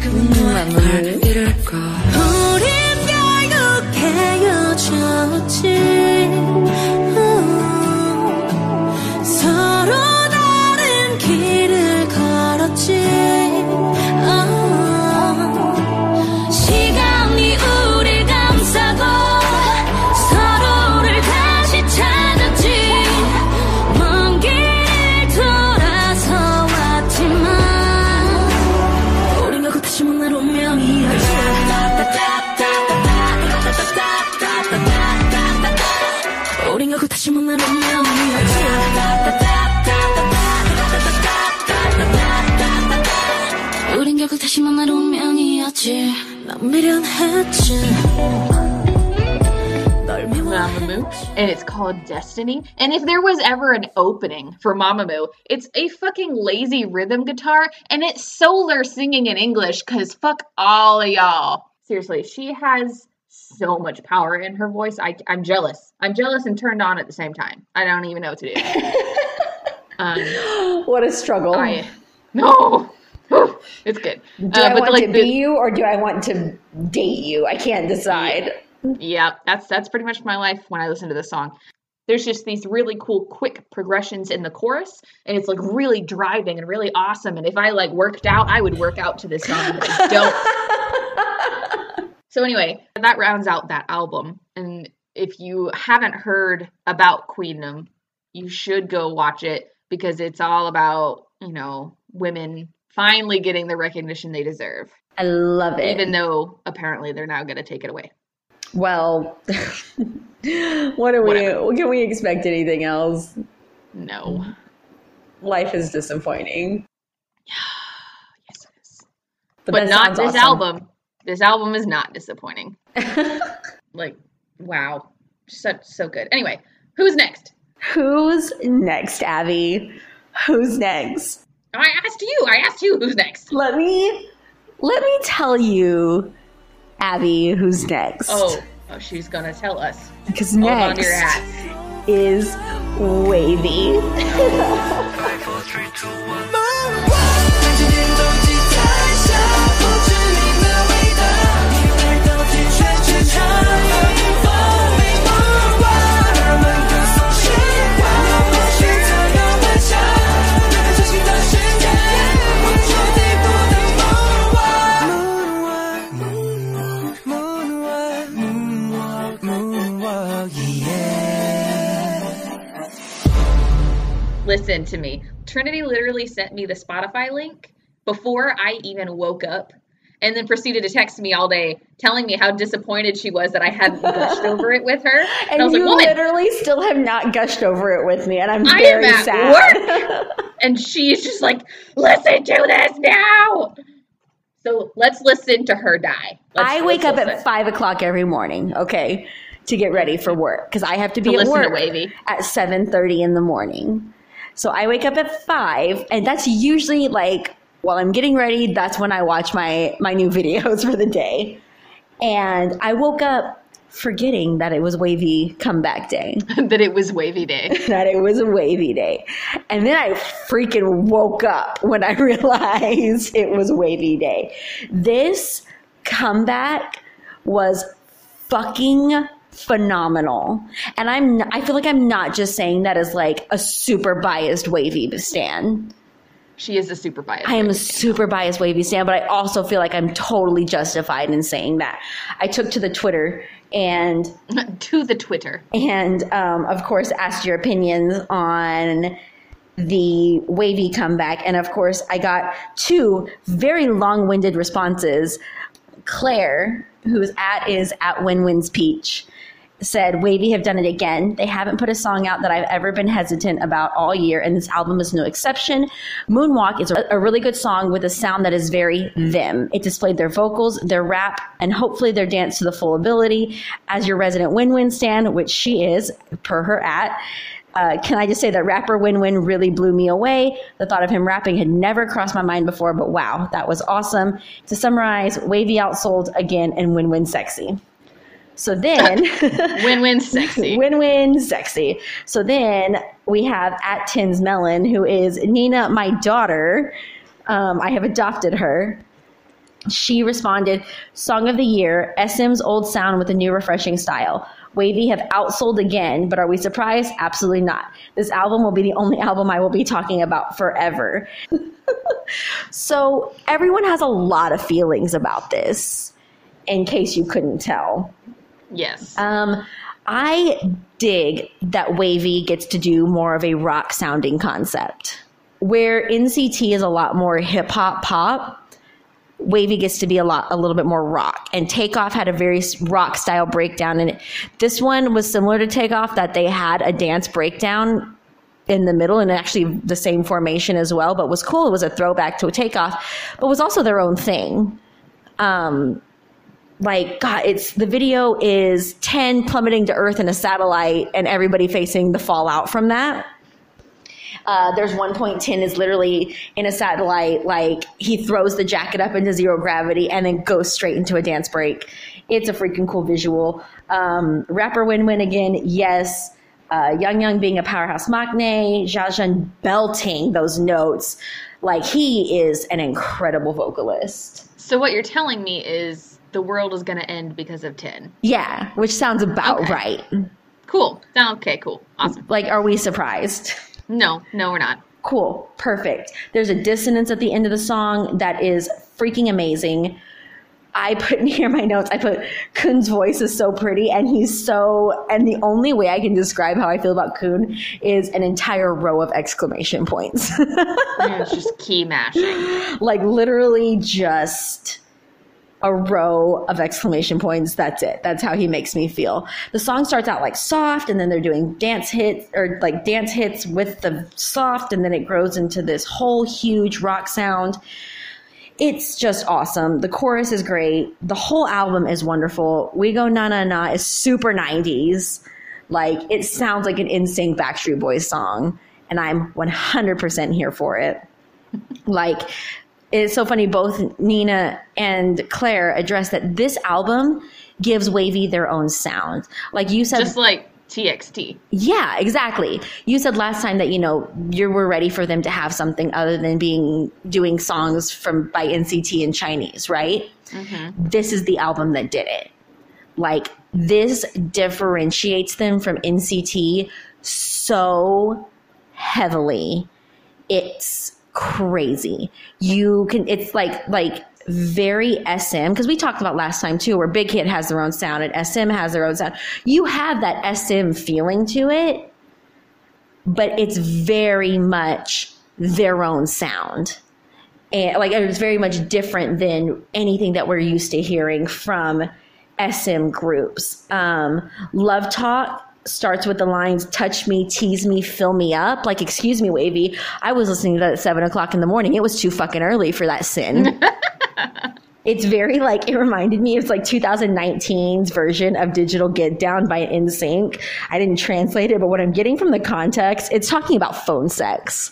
Mamamoo, and it's called Destiny. And if there was ever an opening for Mamamoo, it's a fucking lazy rhythm guitar, and it's Solar singing in English, because fuck all of y'all. Seriously, she has so much power in her voice. I'm jealous. I'm jealous and turned on at the same time. I don't even know what to do. What a struggle. No. It's good. Do I want to be you or do I want to date you? I can't decide. Yeah, that's pretty much my life when I listen to this song. There's just these really cool, quick progressions in the chorus, and it's like really driving and really awesome. And if I like worked out, I would work out to this song, but I don't. So anyway, that rounds out that album. And if you haven't heard about Queendom, you should go watch it because it's all about, you know, women finally getting the recognition they deserve. I love it. Even though apparently they're now going to take it away. Well, can we expect anything else? No. Life is disappointing. Yes, it is. But not this album. This album is not disappointing. Like, wow. So good. Anyway, who's next? Who's next, Abby? Who's next? I asked you who's next. Let me tell you, Abby, who's next. Oh, she's gonna tell us. Because Hold next on to your hats. is Wavy. Listen to me. Trinity literally sent me the Spotify link before I even woke up and then proceeded to text me all day telling me how disappointed she was that I hadn't gushed over it with her. And I was you like, literally still have not gushed over it with me, and I'm very sad. Work. And she's just like, listen to this now. So let's listen to her die. I wake up at 5 o'clock every morning, okay, to get ready for work because I have to be at work at 7:30 in the morning. So I wake up at 5, and that's usually like while I'm getting ready, that's when I watch my new videos for the day. And I woke up forgetting that it was Wavy comeback day. That it was Wavy day. That it was a Wavy day. And then I freaking woke up when I realized it was Wavy day. This comeback was fucking phenomenal. And I feel like I'm not just saying that as like a super biased Wavy stan. She is a super biased. I am a super biased Wavy stan, but I also feel like I'm totally justified in saying that. I took to the Twitter and of course asked your opinions on the Wavy comeback. And of course I got 2 very long-winded responses. Claire, whose is at WinWin's Peach, said, Wavy have done it again. They haven't put a song out that I've ever been hesitant about all year, and this album is no exception. Moonwalk is a really good song with a sound that is very them. It displayed their vocals, their rap, and hopefully their dance to the full ability. As your resident WinWin stan, which she is, per her can I just say that rapper WinWin really blew me away. The thought of him rapping had never crossed my mind before, but wow, that was awesome. To summarize, Wavy outsold again and WinWin sexy. So then WinWin sexy. WinWin sexy. So then we have at Tins Melon, who is Nina, my daughter. I have adopted her. She responded, Song of the Year, SM's old sound with a new refreshing style. Wavy have outsold again, but are we surprised? Absolutely not. This album will be the only album I will be talking about forever. So everyone has a lot of feelings about this, in case you couldn't tell. Yes. I dig that Wavy gets to do more of a rock sounding concept. Where NCT is a lot more hip hop pop, Wavy gets to be a little bit more rock. And Takeoff had a very rock style breakdown in it. This one was similar to Takeoff, that they had a dance breakdown in the middle and actually the same formation as well, but was cool. It was a throwback to a Takeoff, but was also their own thing. Like, God, the video is 10 plummeting to Earth in a satellite and everybody facing the fallout from that. There's one point Tin is literally in a satellite, like he throws the jacket up into zero gravity and then goes straight into a dance break. It's a freaking cool visual. Rapper Win Win again, yes. Young Young being a powerhouse maknae, Xiaozhen belting those notes. Like, he is an incredible vocalist. So what you're telling me is the world is going to end because of Tin. Yeah, which sounds about right. Cool. Okay, cool. Awesome. Like, are we surprised? No, we're not. Cool. Perfect. There's a dissonance at the end of the song that is freaking amazing. I put in here my notes, I put, Kun's voice is so pretty, and and the only way I can describe how I feel about Kun is an entire row of exclamation points. It's just key mashing. Like, literally just a row of exclamation points. That's it. That's how he makes me feel. The song starts out like soft, and then they're doing dance hits with the soft, and then it grows into this whole huge rock sound. It's just awesome. The chorus is great. The whole album is wonderful. We Go Na Na Na is super 90s. Like, it sounds like an NSYNC Backstreet Boys song, and I'm 100% here for it. Like, it's so funny. Both Nina and Claire address that this album gives WayV their own sound. Like you said, just like TXT. Yeah, exactly. You said last time that, you were ready for them to have something other than doing songs by NCT in Chinese, right? Mm-hmm. This is the album that did it. Like, this differentiates them from NCT so heavily. It's crazy. It's like very SM, because we talked about last time too, where Big Hit has their own sound and SM has their own sound. You have that SM feeling to it, but it's very much their own sound. And like, it's very much different than anything that we're used to hearing from SM groups. Love Talk starts with the lines, touch me, tease me, fill me up. Like, excuse me, WayV, I was listening to that at 7 o'clock in the morning. It was too fucking early for that sin. It's very like, it reminded me of like 2019's version of Digital Get Down by NSYNC. I didn't translate it, but what I'm getting from the context, it's talking about phone sex.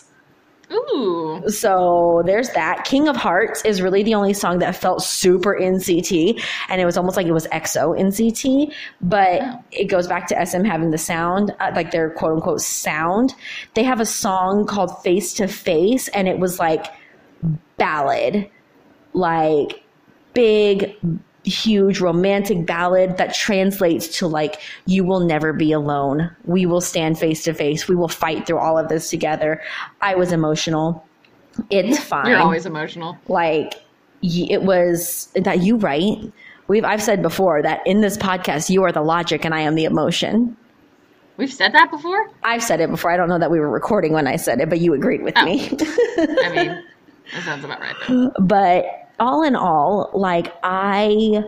Ooh. So there's that. King of Hearts is really the only song that felt super NCT, and it was almost like it was EXO NCT, but it goes back to SM having the sound, like their quote unquote sound. They have a song called Face to Face, and it was like ballad, like big, huge romantic ballad that translates to like, you will never be alone. We will stand face to face. We will fight through all of this together. I was emotional. It's fine. You're always emotional. Like, it was that you right. I've said before that in this podcast, you are the logic and I am the emotion. We've said that before? I've said it before. I don't know that we were recording when I said it, but you agreed with me. I mean, that sounds about right then. But all in all, like, I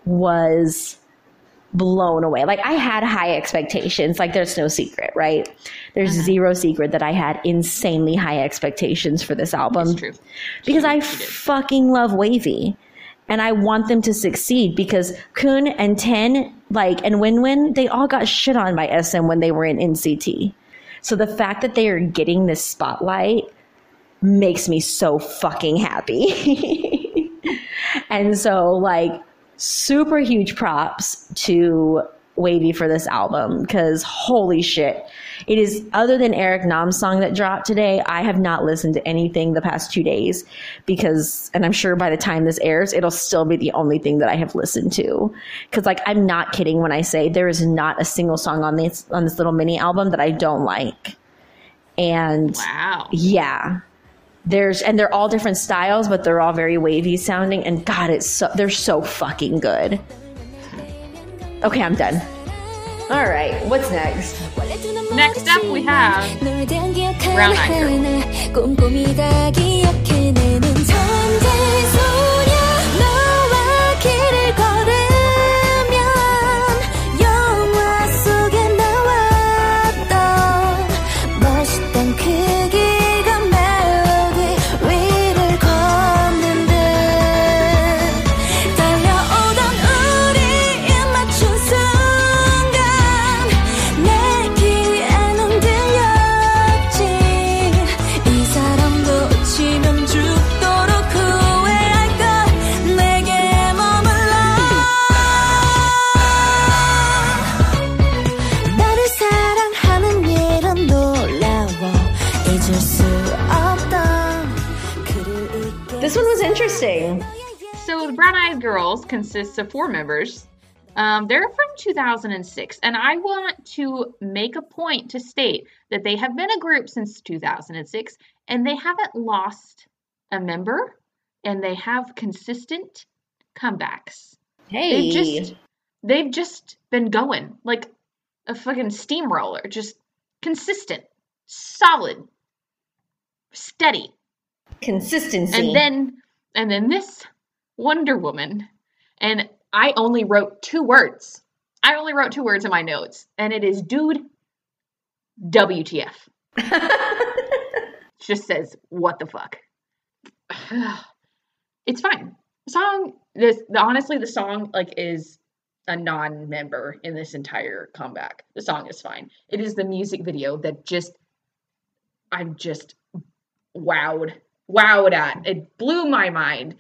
was blown away. Like, I had high expectations. Like, there's no secret, right? There's zero secret that I had insanely high expectations for this album. It's true. Because I fucking love WayV. And I want them to succeed because Kun and Ten, and Win Win, they all got shit on by SM when they were in NCT. So the fact that they are getting this spotlight makes me so fucking happy. And so, super huge props to WayV for this album, because holy shit. It is, other than Eric Nam's song that dropped today, I have not listened to anything the past 2 days because, and I'm sure by the time this airs, it'll still be the only thing that I have listened to. Because, I'm not kidding when I say there is not a single song on this little mini album that I don't like. And wow. Yeah. They're all different styles, but they're all very WayV sounding, and God, they're so fucking good. Okay, I'm done. All right, what's next? Next up, we have Brown Eyed Girl. interesting. So the Brown Eyed Girls consists of 4 members. They're from 2006, and I want to make a point to state that they have been a group since 2006, and they haven't lost a member, and they have consistent comebacks. Hey. They've just been going like a fucking steamroller, just consistent, solid, steady. Consistency. And then this Wonder Woman, and I only wrote 2 words. I only wrote 2 words in my notes, and it is dude, WTF. Just says, what the fuck. It's fine. Honestly, the song is a non-member in this entire comeback. The song is fine. It is the music video that I'm just wowed at. It blew my mind.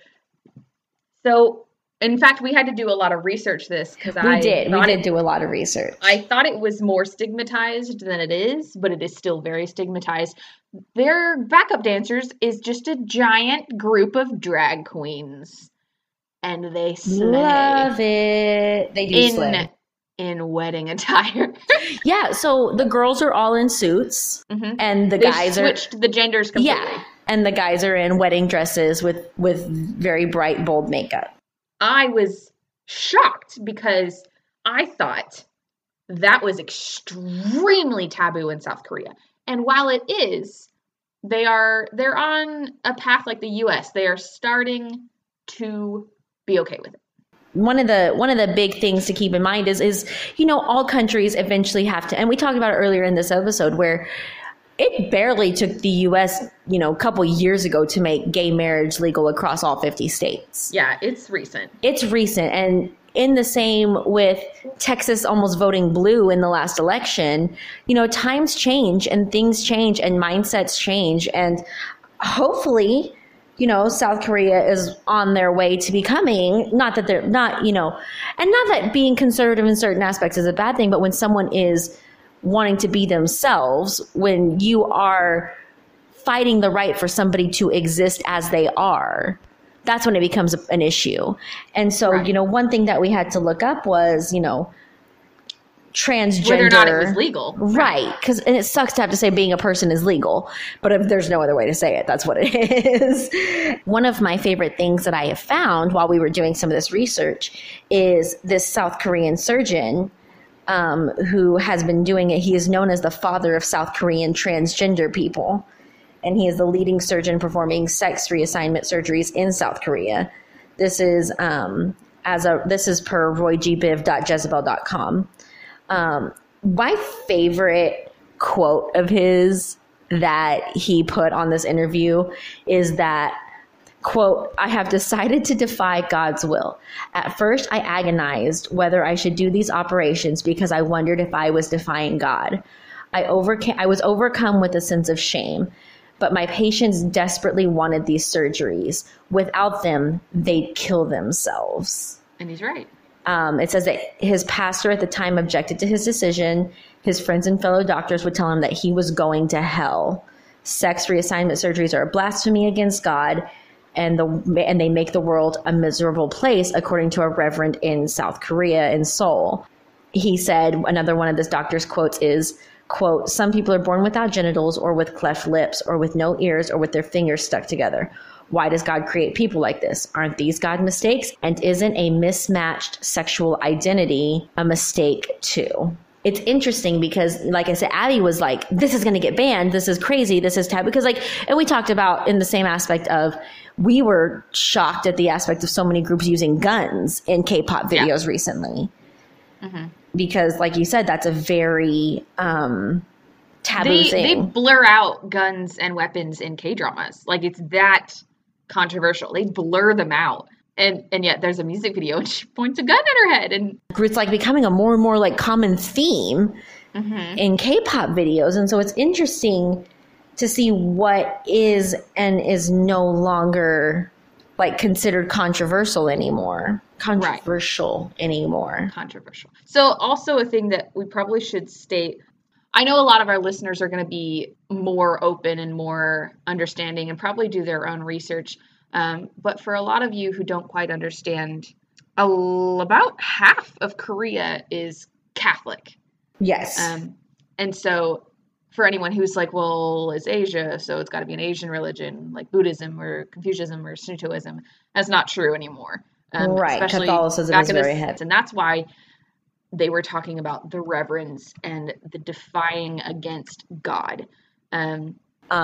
So, in fact, we had to do a lot of research this because we did do a lot of research. I thought it was more stigmatized than it is, but it is still very stigmatized. Their backup dancers is just a giant group of drag queens. And they slay. Love it. They do slay. In wedding attire. Yeah, so the girls are all in suits, and the guys switched the genders completely. Yeah, and the guys are in wedding dresses with very bright, bold makeup. I was shocked because I thought that was extremely taboo in South Korea. And while it is, they're on a path like the US. They are starting to be okay with it. One of the big things to keep in mind is all countries eventually have to, and we talked about it earlier in this episode, where it barely took the U.S. A couple years ago to make gay marriage legal across all 50 states. Yeah, it's recent. And in the same with Texas almost voting blue in the last election, times change and things change and mindsets change, and hopefully South Korea is on their way to becoming, not that they're not, and not that being conservative in certain aspects is a bad thing, but when someone is wanting to be themselves, when you are fighting the right for somebody to exist as they are, that's when it becomes an issue. And so, right. One thing that we had to look up was, transgender. Whether or not it was legal. Right. And it sucks to have to say being a person is legal, but if there's no other way to say it, that's what it is. One of my favorite things that I have found while we were doing some of this research is this South Korean surgeon who has been doing it. He is known as the father of South Korean transgender people, and he is the leading surgeon performing sex reassignment surgeries in South Korea. This is this is per roygbiv.jezebel.com. My favorite quote of his that he put on this interview is that, quote, "I have decided to defy God's will. At first, I agonized whether I should do these operations because I wondered if I was defying God. I was overcome with a sense of shame, but my patients desperately wanted these surgeries. Without them, they'd kill themselves." And he's right. It says that his pastor at the time objected to his decision. His friends and fellow doctors would tell him that he was going to hell. Sex reassignment surgeries are a blasphemy against God, and they make the world a miserable place, according to a reverend in South Korea, in Seoul. He said, another one of this doctor's quotes is, quote, "Some people are born without genitals or with cleft lips or with no ears or with their fingers stuck together. Why does God create people like this? Aren't these God mistakes? And isn't a mismatched sexual identity a mistake too?" It's interesting because, like I said, Abby was like, this is going to get banned. This is crazy. This is taboo. Because and we talked about in the same aspect of, we were shocked at the aspect of so many groups using guns in K-pop videos recently. Mm-hmm. Because like you said, that's a very taboo thing. They blur out guns and weapons in K-dramas. It's that controversial. They blur them out. And yet there's a music video and she points a gun at her head. And it's becoming a more and more common theme in K-pop videos. And so it's interesting to see what is and is no longer considered controversial anymore. Controversial. So also a thing that we probably should state, I know a lot of our listeners are going to be more open and more understanding and probably do their own research. But for a lot of you who don't quite understand, about half of Korea is Catholic. Yes. And so for anyone who's like, well, it's Asia, so it's got to be an Asian religion, like Buddhism or Confucianism or Shintoism, that's not true anymore. Right. Especially Catholicism is very heavy. And that's why they were talking about the reverence and the defying against God. I'm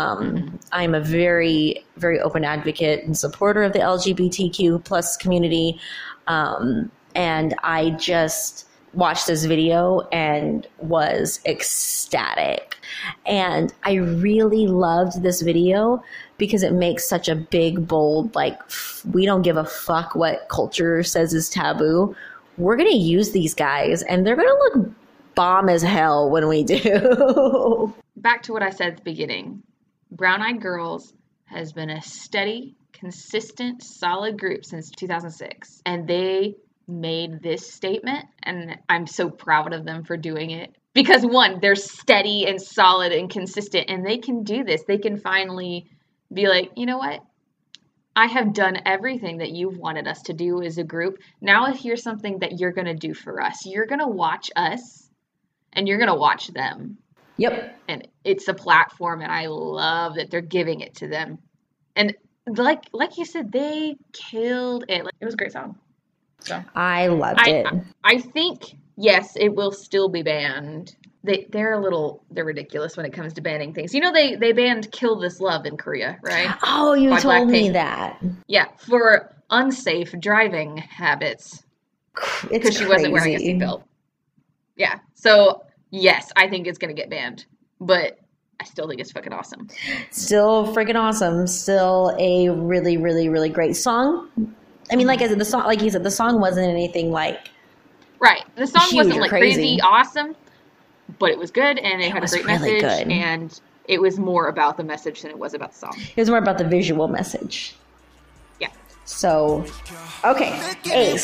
a very, very open advocate and supporter of the LGBTQ plus community. And I just watched this video and was ecstatic. And I really loved this video because it makes such a big, bold, like, we don't give a fuck what culture says is taboo. We're going to use these guys and they're going to look bomb as hell when we do. Back to what I said at the beginning. Brown Eyed Girls has been a steady, consistent, solid group since 2006. And they made this statement, and I'm so proud of them for doing it. Because one, they're steady and solid and consistent, and they can do this. They can finally be like, you know what? I have done everything that you've wanted us to do as a group. Now here's something that you're going to do for us. You're going to watch us, and you're going to watch them. Yep. And it's a platform, and I love that they're giving it to them. And like you said, they killed it. Like, it was a great song. So I loved it. I think, yes, it will still be banned. They're ridiculous when it comes to banning things. You know, they banned Kill This Love in Korea, right? Oh, you By told me Blackpink. that. Yeah, for unsafe driving habits. Because she wasn't wearing a seatbelt. Yeah, so yes, I think it's going to get banned. But I still think it's fucking awesome. Still freaking awesome. Still a really, really, really great song. I mean, like I said, the song, like you said, the song wasn't anything like right. The song huge wasn't or like crazy. crazy awesome, but it was good and it had a was great really message, good. and it was more about the message than it was about the song. It was more about the visual message. Yeah. So, okay, Ace.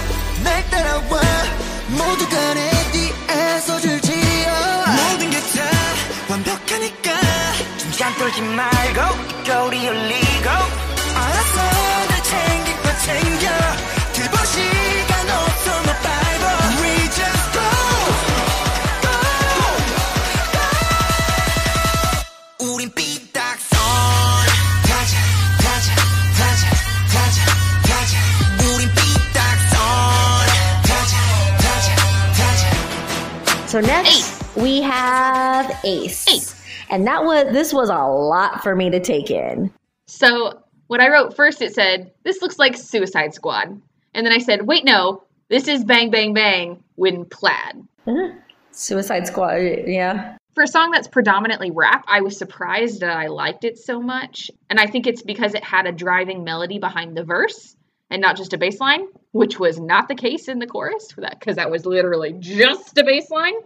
So next we have Ace. And this was a lot for me to take in. So what I wrote first, it said, this looks like Suicide Squad. And then I said, wait, no, this is Bang Bang Bang when plaid. Suicide Squad, yeah. For a song that's predominantly rap, I was surprised that I liked it so much. And I think it's because it had a driving melody behind the verse and not just a bass line, which was not the case in the chorus, because that was literally just a bass line.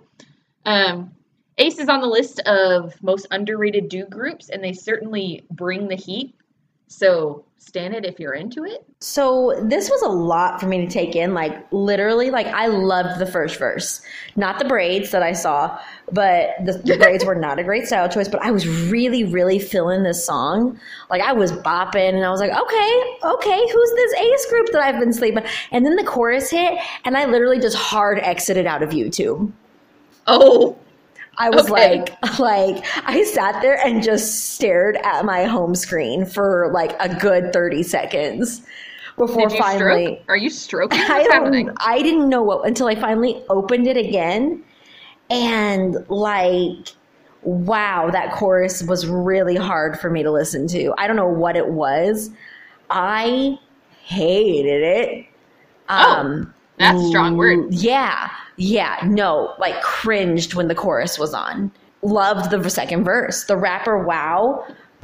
Ace is on the list of most underrated dude groups, and they certainly bring the heat. So stand it if you're into it. So this was a lot for me to take in. Like, literally, like, I loved the first verse. Not the braids that I saw, but the braids were not a great style choice. But I was really, really feeling this song. Like, I was bopping, and I was like, okay, who's this Ace group that I've been sleeping? And then the chorus hit, and I literally just hard exited out of YouTube. Oh, I was like I sat there and just stared at my home screen for like a good 30 seconds before finally. Stroke? Are you stroking? What's happening? I didn't know what until I finally opened it again, and like, wow, that chorus was really hard for me to listen to. I don't know what it was. I hated it. That's a strong word. Yeah, no, like cringed when the chorus was on. Loved the second verse. The rapper Wow.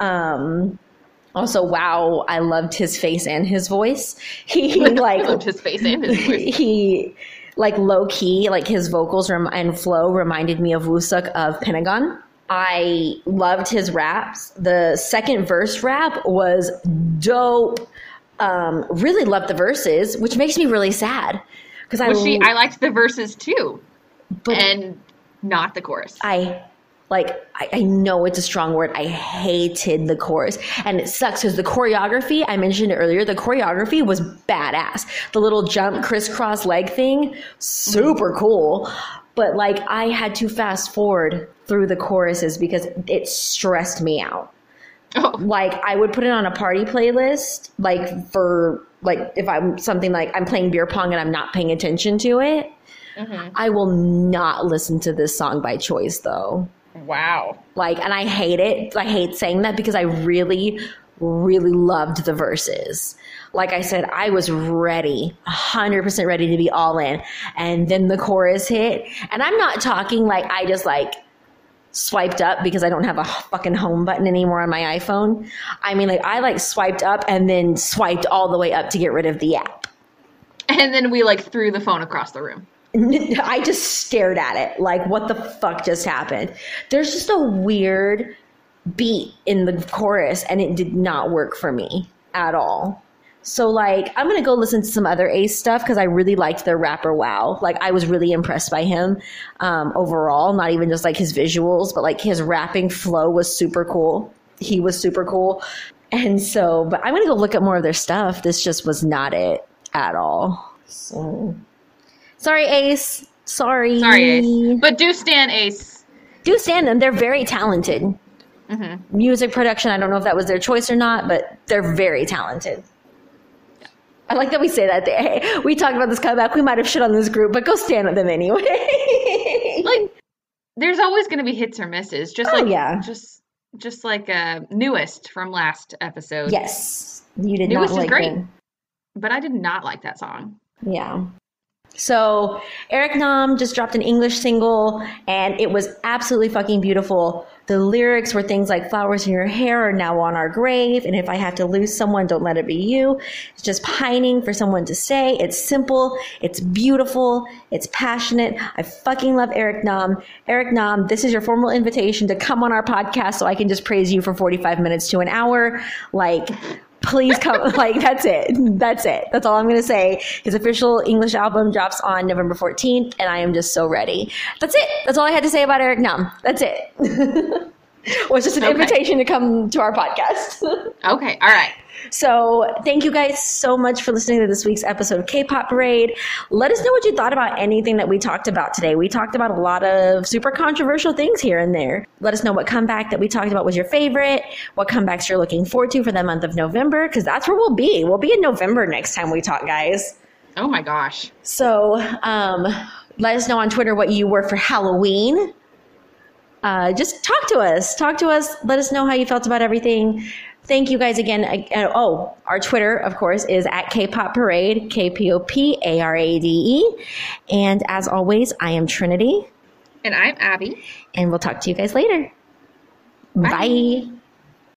Also, Wow, I loved his face and his voice. He like I loved his face and his voice. He like low key, like his vocals and flow reminded me of Woosuck of Pentagon. I loved his raps. The second verse rap was dope. Really loved the verses, which makes me really sad. Because I liked the verses too, and not the chorus. I Like, I know it's a strong word. I hated the chorus. And it sucks because the choreography, I mentioned it earlier, the choreography was badass. The little jump crisscross leg thing, super cool. But like, I had to fast forward through the choruses because it stressed me out. Oh. Like, I would put it on a party playlist, like for like if I'm something like I'm playing beer pong and I'm not paying attention to it. Mm-hmm. I will not listen to this song by choice though. Wow. Like, and I hate it. I hate saying that because I really, really loved the verses. Like I said, I was ready, 100% ready to be all in. And then the chorus hit. And I'm not talking like I just like swiped up because I don't have a fucking home button anymore on my iPhone. I mean, like I like swiped up and then swiped all the way up to get rid of the app. And then we like threw the phone across the room. I just stared at it like, what the fuck just happened? There's just a weird beat in the chorus and it did not work for me at all. So like, I'm going to go listen to some other Ace stuff because I really liked their rapper Wow. Like I was really impressed by him overall, not even just like his visuals, but like his rapping flow was super cool. He was super cool. And so, but I'm going to go look at more of their stuff. This just was not it at all. So... Sorry, Ace. Sorry, Ace. But do stan Ace. Do stan them. They're very talented. Mm-hmm. Music production, I don't know if that was their choice or not, but they're very talented. Yeah. I like that we say that. Hey, we talked about this comeback. We might have shit on this group, but go stan them anyway. Like, there's always going to be hits or misses. Just like Newest from last episode. Yes. You did Newest not like is great, them. But I did not like that song. Yeah. So Eric Nam just dropped an English single and it was absolutely fucking beautiful. The lyrics were things like flowers in your hair are now on our grave. And if I have to lose someone, don't let it be you. It's just pining for someone to stay. It's simple. It's beautiful. It's passionate. I fucking love Eric Nam. Eric Nam, this is your formal invitation to come on our podcast so I can just praise you for 45 minutes to an hour. Like... Please come. Like, that's it. That's it. That's all I'm going to say. His official English album drops on November 14th, and I am just so ready. That's it. That's all I had to say about Eric Nam. That's it. It was just an invitation to come to our podcast. Okay. All right. So thank you guys so much for listening to this week's episode of K-Pop Parade. Let us know what you thought about anything that we talked about today. We talked about a lot of super controversial things here and there. Let us know what comeback that we talked about was your favorite, what comebacks you're looking forward to for the month of November, because that's where we'll be. We'll be in November next time we talk, guys. Oh my gosh. So let us know on Twitter what you were for Halloween. Just talk to us. Talk to us. Let us know how you felt about everything. Thank you guys again. Our Twitter, of course, is at K-Pop Parade, KPOPARADE. And as always, I am Trinity. And I'm Abby. And we'll talk to you guys later. Bye. Bye.